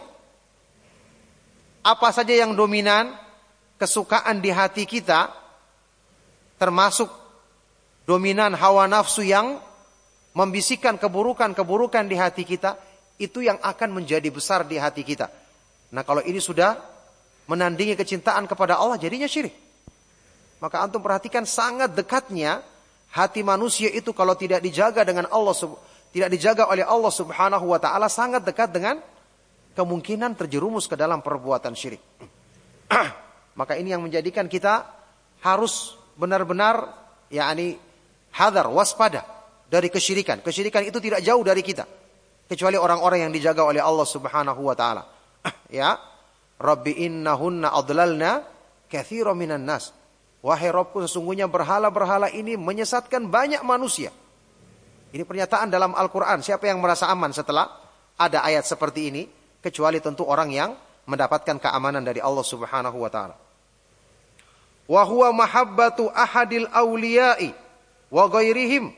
Apa saja yang dominan kesukaan di hati kita, termasuk dominan hawa nafsu yang membisikkan keburukan-keburukan di hati kita, itu yang akan menjadi besar di hati kita. Nah, kalau ini sudah menandingi kecintaan kepada Allah, jadinya syirik. Maka antum perhatikan sangat dekatnya hati manusia itu kalau tidak dijaga dengan Allah, tidak dijaga oleh Allah Subhanahu wa taala, sangat dekat dengan kemungkinan terjerumus ke dalam perbuatan syirik. Maka ini yang menjadikan kita harus benar-benar hadar, waspada dari kesyirikan. Kesyirikan itu tidak jauh dari kita, kecuali orang-orang yang dijaga oleh Allah Subhanahu wa taala. Ya, Rabbi innahunna adlalna katsiran minan nas. Wahai Rabbku, sesungguhnya berhala-berhala ini menyesatkan banyak manusia. Ini pernyataan dalam Al-Quran. Siapa yang merasa aman setelah ada ayat seperti ini? Kecuali tentu orang yang mendapatkan keamanan dari Allah Subhanahu wa taala. Wa huwa mahabbatu ahadil awliya'i wa ghairihim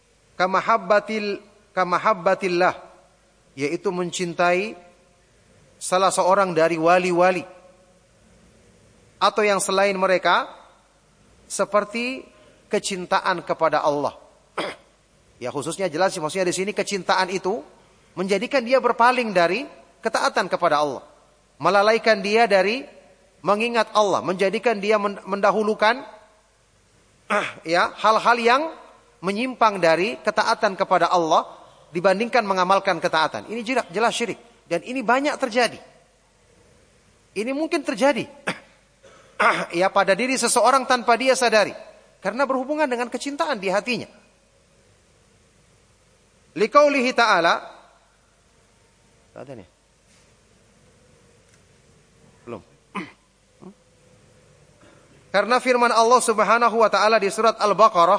kamahabbatillah, yaitu mencintai salah seorang dari wali-wali atau yang selain mereka seperti kecintaan kepada Allah. Ya, khususnya jelas maksudnya di sini kecintaan itu menjadikan dia berpaling dari ketaatan kepada Allah, melalaikan dia dari mengingat Allah, menjadikan dia mendahulukan hal-hal yang menyimpang dari ketaatan kepada Allah dibandingkan mengamalkan ketaatan. Ini jelas syirik, dan ini banyak terjadi. Ini mungkin terjadi pada diri seseorang tanpa dia sadari, karena berhubungan dengan kecintaan di hatinya. Liqaulihi ta'ala, ada nih? Belum. Karena firman Allah Subhanahu wa taala di surat Al-Baqarah,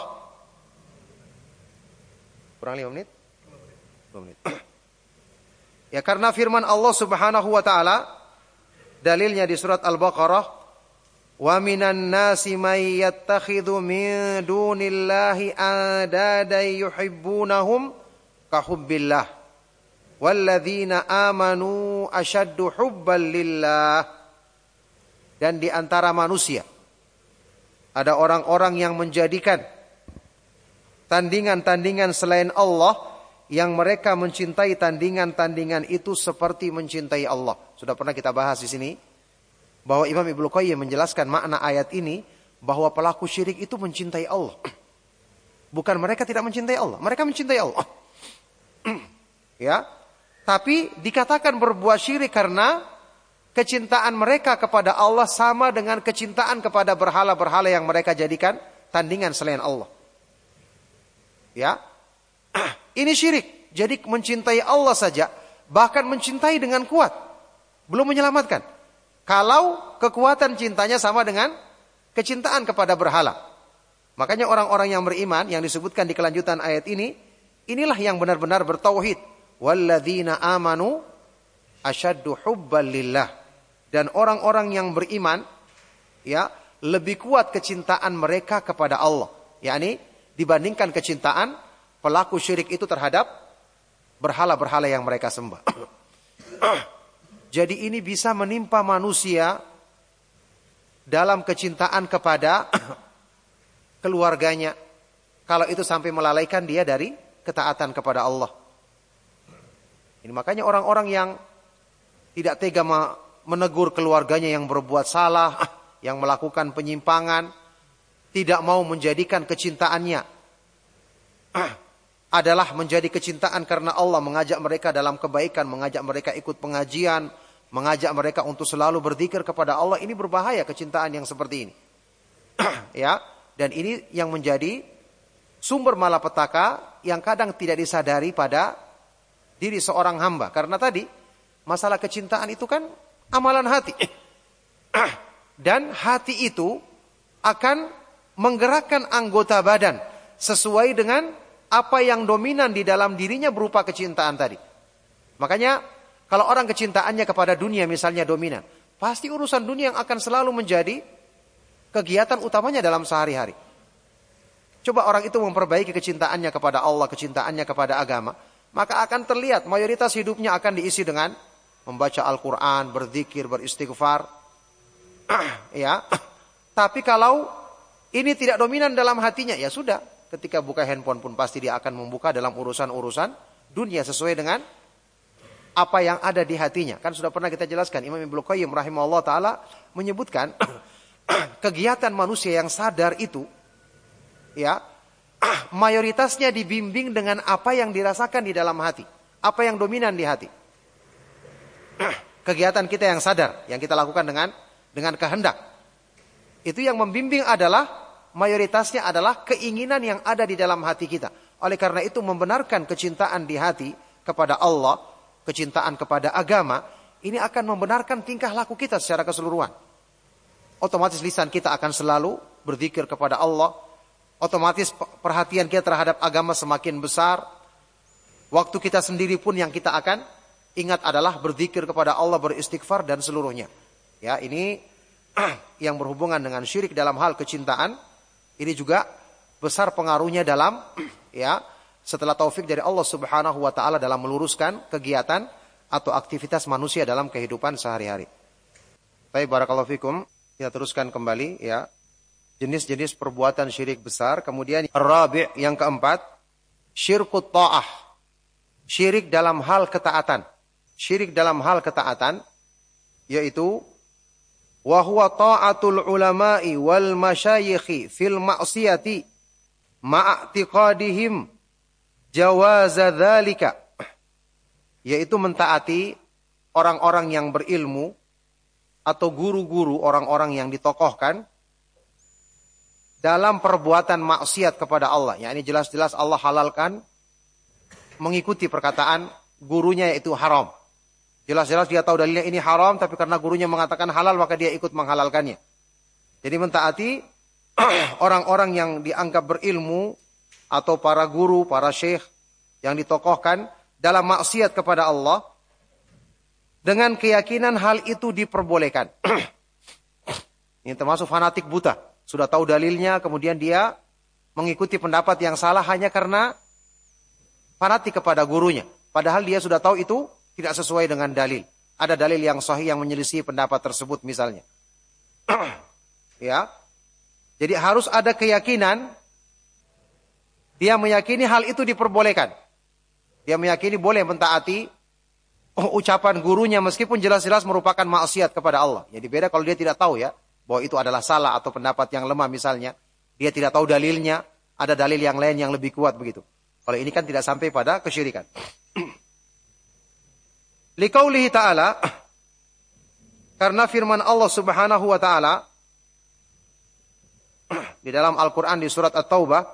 kurang 5 menit? 2 menit. Ya, karena firman Allah Subhanahu wa taala, dalilnya di surat Al-Baqarah, wa minan nasi may yattakhidhu min dunillahi andada yuhibbunahum kahubbillah walladzina amanu ashaddu hubban lillah. Dan di antara manusia ada orang-orang yang menjadikan tandingan-tandingan selain Allah, yang mereka mencintai tandingan-tandingan itu seperti mencintai Allah. Sudah pernah kita bahas di sini bahwa Imam Ibnu Qayyim menjelaskan makna ayat ini, bahwa pelaku syirik itu mencintai Allah. Bukan mereka tidak mencintai Allah, mereka mencintai Allah. Ya, tapi dikatakan berbuat syirik karena kecintaan mereka kepada Allah sama dengan kecintaan kepada berhala-berhala yang mereka jadikan tandingan selain Allah. Ya, ini syirik. Jadi mencintai Allah saja, bahkan mencintai dengan kuat, belum menyelamatkan. Kalau kekuatan cintanya sama dengan kecintaan kepada berhala. Makanya orang-orang yang beriman yang disebutkan di kelanjutan ayat ini, inilah yang benar-benar bertauhid. Walladzina amanu asyaddu hubban lillah. Dan orang-orang yang beriman, ya, lebih kuat kecintaan mereka kepada Allah. yakni dibandingkan kecintaan pelaku syirik itu terhadap berhala-berhala yang mereka sembah. Jadi ini bisa menimpa manusia dalam kecintaan kepada keluarganya, kalau itu sampai melalaikan dia dari ketaatan kepada Allah. Ini makanya orang-orang yang tidak tega menegur keluarganya yang berbuat salah, yang melakukan penyimpangan, tidak mau menjadikan kecintaannya adalah menjadi kecintaan karena Allah, mengajak mereka dalam kebaikan, mengajak mereka ikut pengajian, mengajak mereka untuk selalu berzikir kepada Allah. Ini berbahaya kecintaan yang seperti ini. Ya, dan ini yang menjadi sumber malapetaka yang kadang tidak disadari pada diri seorang hamba. Karena tadi masalah kecintaan itu kan amalan hati. Dan hati itu akan menggerakkan anggota badan sesuai dengan apa yang dominan di dalam dirinya berupa kecintaan tadi. Makanya kalau orang kecintaannya kepada dunia misalnya dominan, pasti urusan dunia yang akan selalu menjadi kegiatan utamanya dalam sehari-hari. Coba orang itu memperbaiki kecintaannya kepada Allah, kecintaannya kepada agama, maka akan terlihat mayoritas hidupnya akan diisi dengan membaca Al-Quran, berzikir, beristighfar. Ya. Tapi kalau ini tidak dominan dalam hatinya, ya sudah. Ketika buka handphone pun pasti dia akan membuka dalam urusan-urusan dunia sesuai dengan apa yang ada di hatinya. Kan sudah pernah kita jelaskan, Imam Ibnu Qayyim rahimahullah ta'ala menyebutkan kegiatan manusia yang sadar itu, ya, mayoritasnya dibimbing dengan apa yang dirasakan di dalam hati. Apa yang dominan di hati. Kegiatan kita yang sadar, yang kita lakukan dengan kehendak. Itu yang membimbing adalah, mayoritasnya adalah keinginan yang ada di dalam hati kita. Oleh karena itu membenarkan kecintaan di hati kepada Allah, kecintaan kepada agama, ini akan membenarkan tingkah laku kita secara keseluruhan. Otomatis lisan kita akan selalu berzikir kepada Allah. Otomatis perhatian kita terhadap agama semakin besar. Waktu kita sendiri pun yang kita akan ingat adalah berzikir kepada Allah, beristighfar dan seluruhnya. Ya, ini yang berhubungan dengan syirik dalam hal kecintaan. Ini juga besar pengaruhnya dalam, ya, setelah taufik dari Allah Subhanahu wa taala dalam meluruskan kegiatan atau aktivitas manusia dalam kehidupan sehari-hari. Baik, barakallahu fikum. Kita teruskan kembali, ya. Jenis-jenis perbuatan syirik besar. Kemudian ar-rabi', yang keempat, syirkut ta'ah. Syirik dalam hal ketaatan. Syirik dalam hal ketaatan, yaitu wa huwa ta'atul ulama'i wal masyayikhi fil ma'siyati ma'atiqadihim jawaza dzalika, yaitu mentaati orang-orang yang berilmu atau guru-guru, orang-orang yang ditokohkan dalam perbuatan maksiat kepada Allah. Ya, ini jelas-jelas Allah halalkan mengikuti perkataan gurunya, yaitu haram. Jelas-jelas dia tahu dalilnya ini haram, tapi karena gurunya mengatakan halal, maka dia ikut menghalalkannya. Jadi mentaati orang-orang yang dianggap berilmu atau para guru, para syekh yang ditokohkan dalam maksiat kepada Allah dengan keyakinan hal itu diperbolehkan. Ini termasuk fanatik buta. Sudah tahu dalilnya, kemudian dia mengikuti pendapat yang salah hanya karena fanatik kepada gurunya. Padahal dia sudah tahu itu tidak sesuai dengan dalil. Ada dalil yang sahih yang menyelisih pendapat tersebut misalnya. Ya. Jadi harus ada keyakinan. Dia meyakini hal itu diperbolehkan. Dia meyakini boleh mentaati ucapan gurunya meskipun jelas-jelas merupakan maksiat kepada Allah. Jadi beda kalau dia tidak tahu, ya, bahwa itu adalah salah atau pendapat yang lemah misalnya. Dia tidak tahu dalilnya, ada dalil yang lain yang lebih kuat begitu. Kalau ini kan tidak sampai pada kesyirikan. Liqaulihi ta'ala, karena firman Allah Subhanahu wa ta'ala di dalam Al-Qur'an di surat At-Taubah,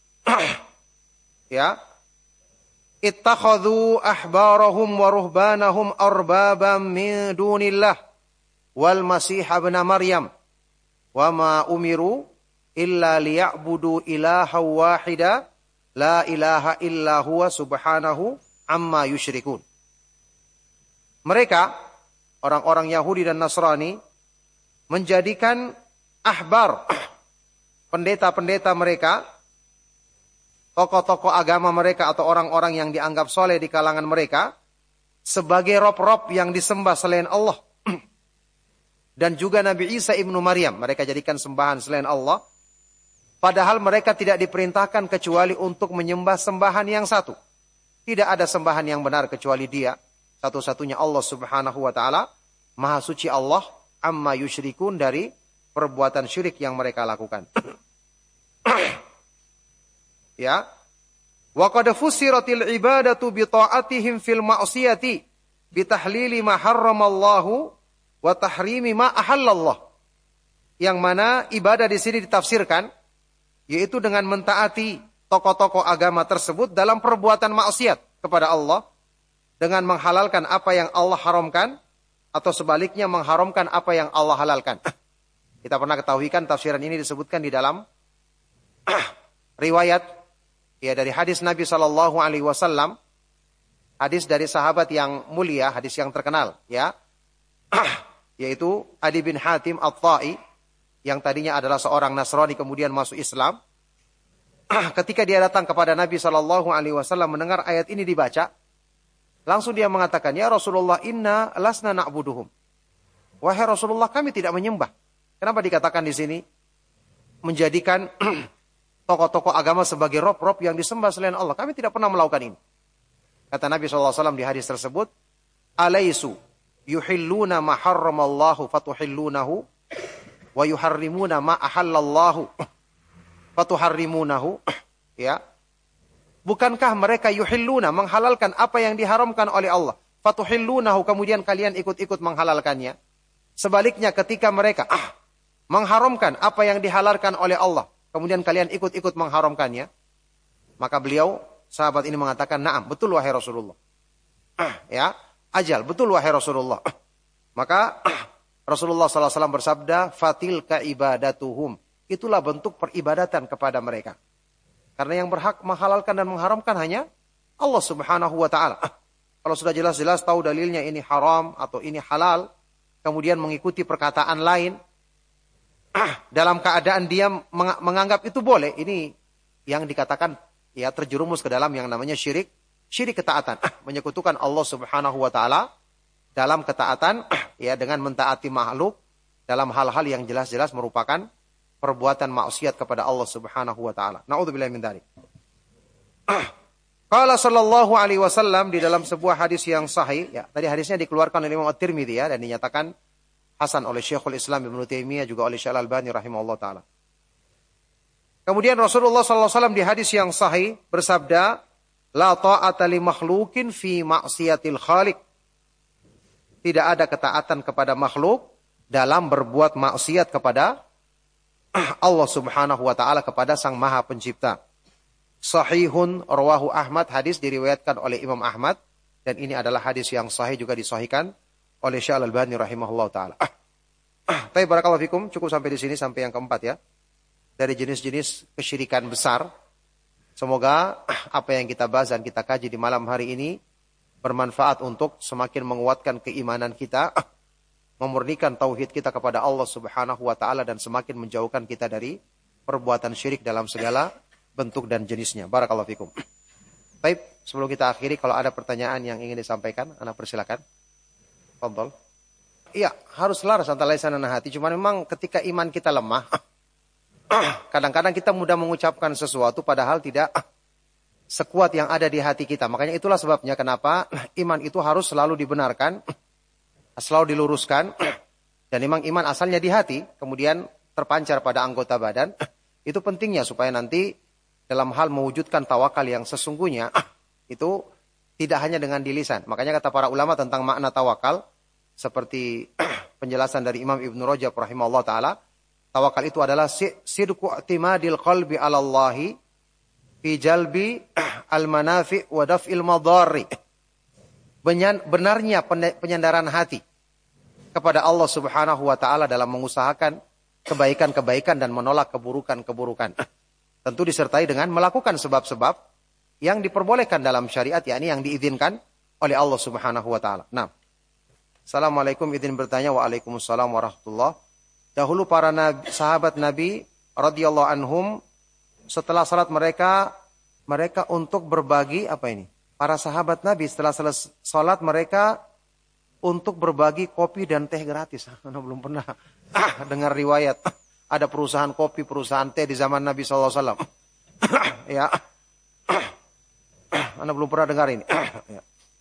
ya, ittakhadhu ahbarahum wa ruhbanahum arbaban min dunillah wal masih ibn Maryam wa ma umiru illa liya'budu ilaha wahida la ilaha illa huwa subhanahu amma yusyrikun. Mereka, orang-orang Yahudi dan Nasrani, menjadikan ahbar, pendeta-pendeta mereka, tokoh-tokoh agama mereka atau orang-orang yang dianggap soleh di kalangan mereka, sebagai rob-rob yang disembah selain Allah. Dan juga Nabi Isa ibnu Maryam, mereka jadikan sembahan selain Allah. Padahal mereka tidak diperintahkan kecuali untuk menyembah sembahan yang satu. Tidak ada sembahan yang benar kecuali Dia. Satu-satunya Allah Subhanahu wa ta'ala. Maha suci Allah amma yusyrikun, dari perbuatan syirik yang mereka lakukan. Ya. Wa qad fusiratil ibadatu bi ta'atihim fil ma'siyati bi tahlili ma harramallahu wa tahrimi ma ahallallah. Yang mana ibadah di sini ditafsirkan yaitu dengan mentaati tokoh-tokoh agama tersebut dalam perbuatan maksiat kepada Allah, dengan menghalalkan apa yang Allah haramkan, atau sebaliknya mengharamkan apa yang Allah halalkan. Kita pernah ketahuikan tafsiran ini disebutkan di dalam riwayat, ya, dari hadis Nabi SAW, hadis dari sahabat yang mulia, hadis yang terkenal, ya, yaitu Adi bin Hatim At-Ta'i, yang tadinya adalah seorang Nasrani kemudian masuk Islam. Ketika dia datang kepada Nabi SAW mendengar ayat ini dibaca, langsung dia mengatakan, ya Rasulullah, inna lasna na'buduhum. Wahai Rasulullah, kami tidak menyembah. Kenapa dikatakan di sini menjadikan tokoh-tokoh agama sebagai rob-rob yang disembah selain Allah? Kami tidak pernah melakukan ini. Kata Nabi SAW di hadis tersebut, alaisu yuhilluna ma harramallahu fatuhillunahu wa yuharrimuna ma ahallallahu fatuharrimunahu. Ya. Bukankah mereka yuhilluna, menghalalkan apa yang diharamkan oleh Allah, fatuhillunahu, kemudian kalian ikut-ikut menghalalkannya. Sebaliknya ketika mereka mengharamkan apa yang dihalalkan oleh Allah, kemudian kalian ikut-ikut mengharamkannya. Maka beliau, sahabat ini mengatakan, "Na'am, betul wahai Rasulullah." Ya, ajal, betul wahai Rasulullah. Maka Rasulullah SAW bersabda, "Fatilka ibadatuhum." Itulah bentuk peribadatan kepada mereka. Karena yang berhak menghalalkan dan mengharamkan hanya Allah Subhanahu wa taala. Kalau sudah jelas-jelas tahu dalilnya ini haram atau ini halal, kemudian mengikuti perkataan lain dalam keadaan dia menganggap itu boleh, ini yang dikatakan ya terjerumus ke dalam yang namanya syirik ketaatan, menyekutukan Allah Subhanahu wa taala dalam ketaatan ya dengan mentaati makhluk dalam hal-hal yang jelas-jelas merupakan perbuatan maksiat kepada Allah Subhanahu wa taala. Na'udzubillahi min dzalik. Qala sallallahu alaihi wasallam di dalam sebuah hadis yang sahih, ya, tadi hadisnya dikeluarkan oleh Imam At-Tirmidzi ya dan dinyatakan hasan oleh Syekhul Islam Ibnu Taimiyah juga oleh Syekh Al-Albani rahimahullah taala. Kemudian Rasulullah sallallahu alaihi wasallam di hadis yang sahih bersabda, "La ta'ata li makhluqin fi ma'siyatil khaliq." Tidak ada ketaatan kepada makhluk dalam berbuat maksiat kepada Allah Subhanahu wa taala, kepada Sang Maha Pencipta. Sahihun rawahu Ahmad, hadis diriwayatkan oleh Imam Ahmad dan ini adalah hadis yang sahih juga disahihkan oleh Syekh Al-Albani rahimahullah taala. Tapi barakallahu fikum, cukup sampai di sini, sampai yang keempat ya. Dari jenis-jenis kesyirikan besar. Semoga apa yang kita bahas dan kita kaji di malam hari ini bermanfaat untuk semakin menguatkan keimanan kita, memurnikan tauhid kita kepada Allah Subhanahu wa taala dan semakin menjauhkan kita dari perbuatan syirik dalam segala bentuk dan jenisnya. Barakallahu fikum. Baik, sebelum kita akhiri, kalau ada pertanyaan yang ingin disampaikan, ana persilakan. Fadhol. Iya, harus laras antara lisan dan hati. Cuma memang ketika iman kita lemah, kadang-kadang kita mudah mengucapkan sesuatu padahal tidak sekuat yang ada di hati kita. Makanya itulah sebabnya kenapa iman itu harus selalu dibenarkan, selalu diluruskan, dan memang iman asalnya di hati, kemudian terpancar pada anggota badan. Itu pentingnya supaya nanti dalam hal mewujudkan tawakal yang sesungguhnya, itu tidak hanya dengan di lisan. Makanya kata para ulama tentang makna tawakal, seperti penjelasan dari Imam Ibn Rajab rahimahullah ta'ala, tawakal itu adalah sidqu i'timadil qalbi ala Allahi fi jalbi al-manafi' wa daf'il madari. Benarnya penyandaran hati kepada Allah Subhanahu wa taala dalam mengusahakan kebaikan-kebaikan dan menolak keburukan-keburukan. Tentu disertai dengan melakukan sebab-sebab yang diperbolehkan dalam syariat, yakni yang diizinkan oleh Allah Subhanahu wa taala. Nah, Assalamualaikum, izin bertanya. Waalaikumsalam warahmatullah. Dahulu para sahabat Nabi radhiyallahu anhum setelah salat mereka untuk berbagi apa ini? Para sahabat Nabi setelah selesai salat mereka untuk berbagi kopi dan teh gratis. Anda belum pernah dengar riwayat ada perusahaan kopi, perusahaan teh di zaman Nabi sallallahu alaihi wasallam. Ya. Anda belum pernah dengar ini. Ya.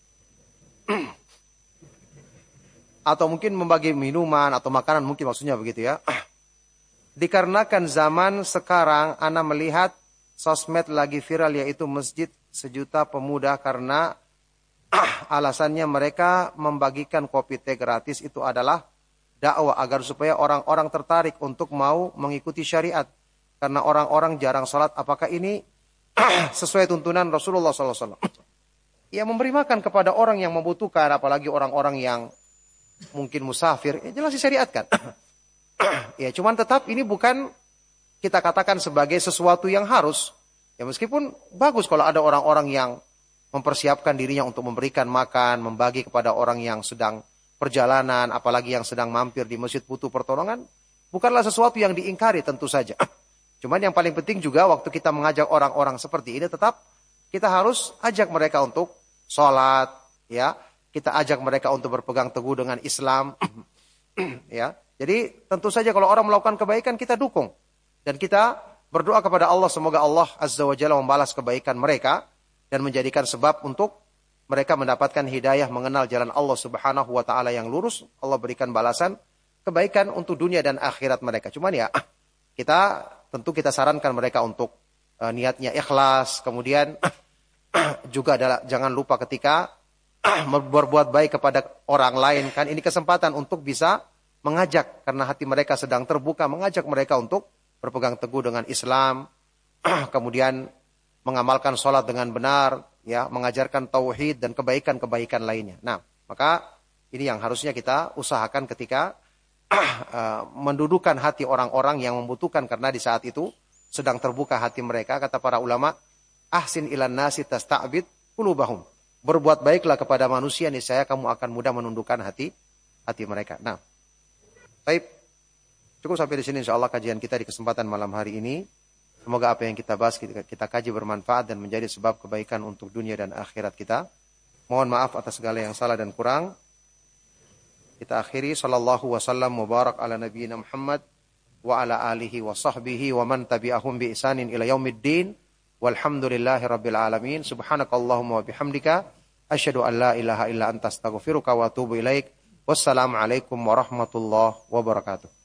Atau mungkin membagi minuman atau makanan, mungkin maksudnya begitu ya. Dikarenakan zaman sekarang Anda melihat sosmed lagi viral, yaitu masjid sejuta pemuda, karena alasannya mereka membagikan kopi teh gratis itu adalah dakwah agar supaya orang-orang tertarik untuk mau mengikuti syariat. Karena orang-orang jarang sholat. Apakah ini sesuai tuntunan Rasulullah SAW? Ya, memberi makan kepada orang yang membutuhkan, apalagi orang-orang yang mungkin musafir, ya jelas disyariatkan. Ya, cuman tetap ini bukan kita katakan sebagai sesuatu yang harus. Ya, meskipun bagus kalau ada orang-orang yang mempersiapkan dirinya untuk memberikan makan, membagi kepada orang yang sedang perjalanan, apalagi yang sedang mampir di masjid butuh pertolongan, bukanlah sesuatu yang diingkari tentu saja. Cuman yang paling penting juga waktu kita mengajak orang-orang seperti ini, tetap kita harus ajak mereka untuk sholat, ya. Kita ajak mereka untuk berpegang teguh dengan Islam, ya. Jadi tentu saja kalau orang melakukan kebaikan kita dukung dan kita berdoa kepada Allah semoga Allah Azza wa Jalla membalas kebaikan mereka dan menjadikan sebab untuk mereka mendapatkan hidayah mengenal jalan Allah Subhanahu wa taala yang lurus, Allah berikan balasan kebaikan untuk dunia dan akhirat mereka. Cuman ya, kita sarankan mereka untuk niatnya ikhlas, kemudian juga adalah jangan lupa ketika berbuat baik kepada orang lain, kan ini kesempatan untuk bisa mengajak, karena hati mereka sedang terbuka, mengajak mereka untuk berpegang teguh dengan Islam, kemudian mengamalkan sholat dengan benar, ya, mengajarkan tauhid dan kebaikan-kebaikan lainnya. Nah, maka ini yang harusnya kita usahakan ketika mendudukan hati orang-orang yang membutuhkan, karena di saat itu sedang terbuka hati mereka. Kata para ulama, ahsin ilan nasi tasta'bid qulubahum. Berbuat baiklah kepada manusia, niscaya kamu akan mudah menundukkan hati mereka. Nah, baik. Cukup sampai di sini insyaallah kajian kita di kesempatan malam hari ini. Semoga apa yang kita bahas kita kaji bermanfaat dan menjadi sebab kebaikan untuk dunia dan akhirat kita. Mohon maaf atas segala yang salah dan kurang. Kita akhiri sallallahu wasallam mubarak ala nabiyina Muhammad wa ala alihi wa sahbihi wa man tabi'ahum bi ihsanin ila yaumiddin. Walhamdulillahi rabbil alamin. Subhanakallahumma wa bihamdika asyhadu an la ilaha illa anta astaghfiruka wa atubu ilaik. Wassalamualaikum warahmatullahi wabarakatuh.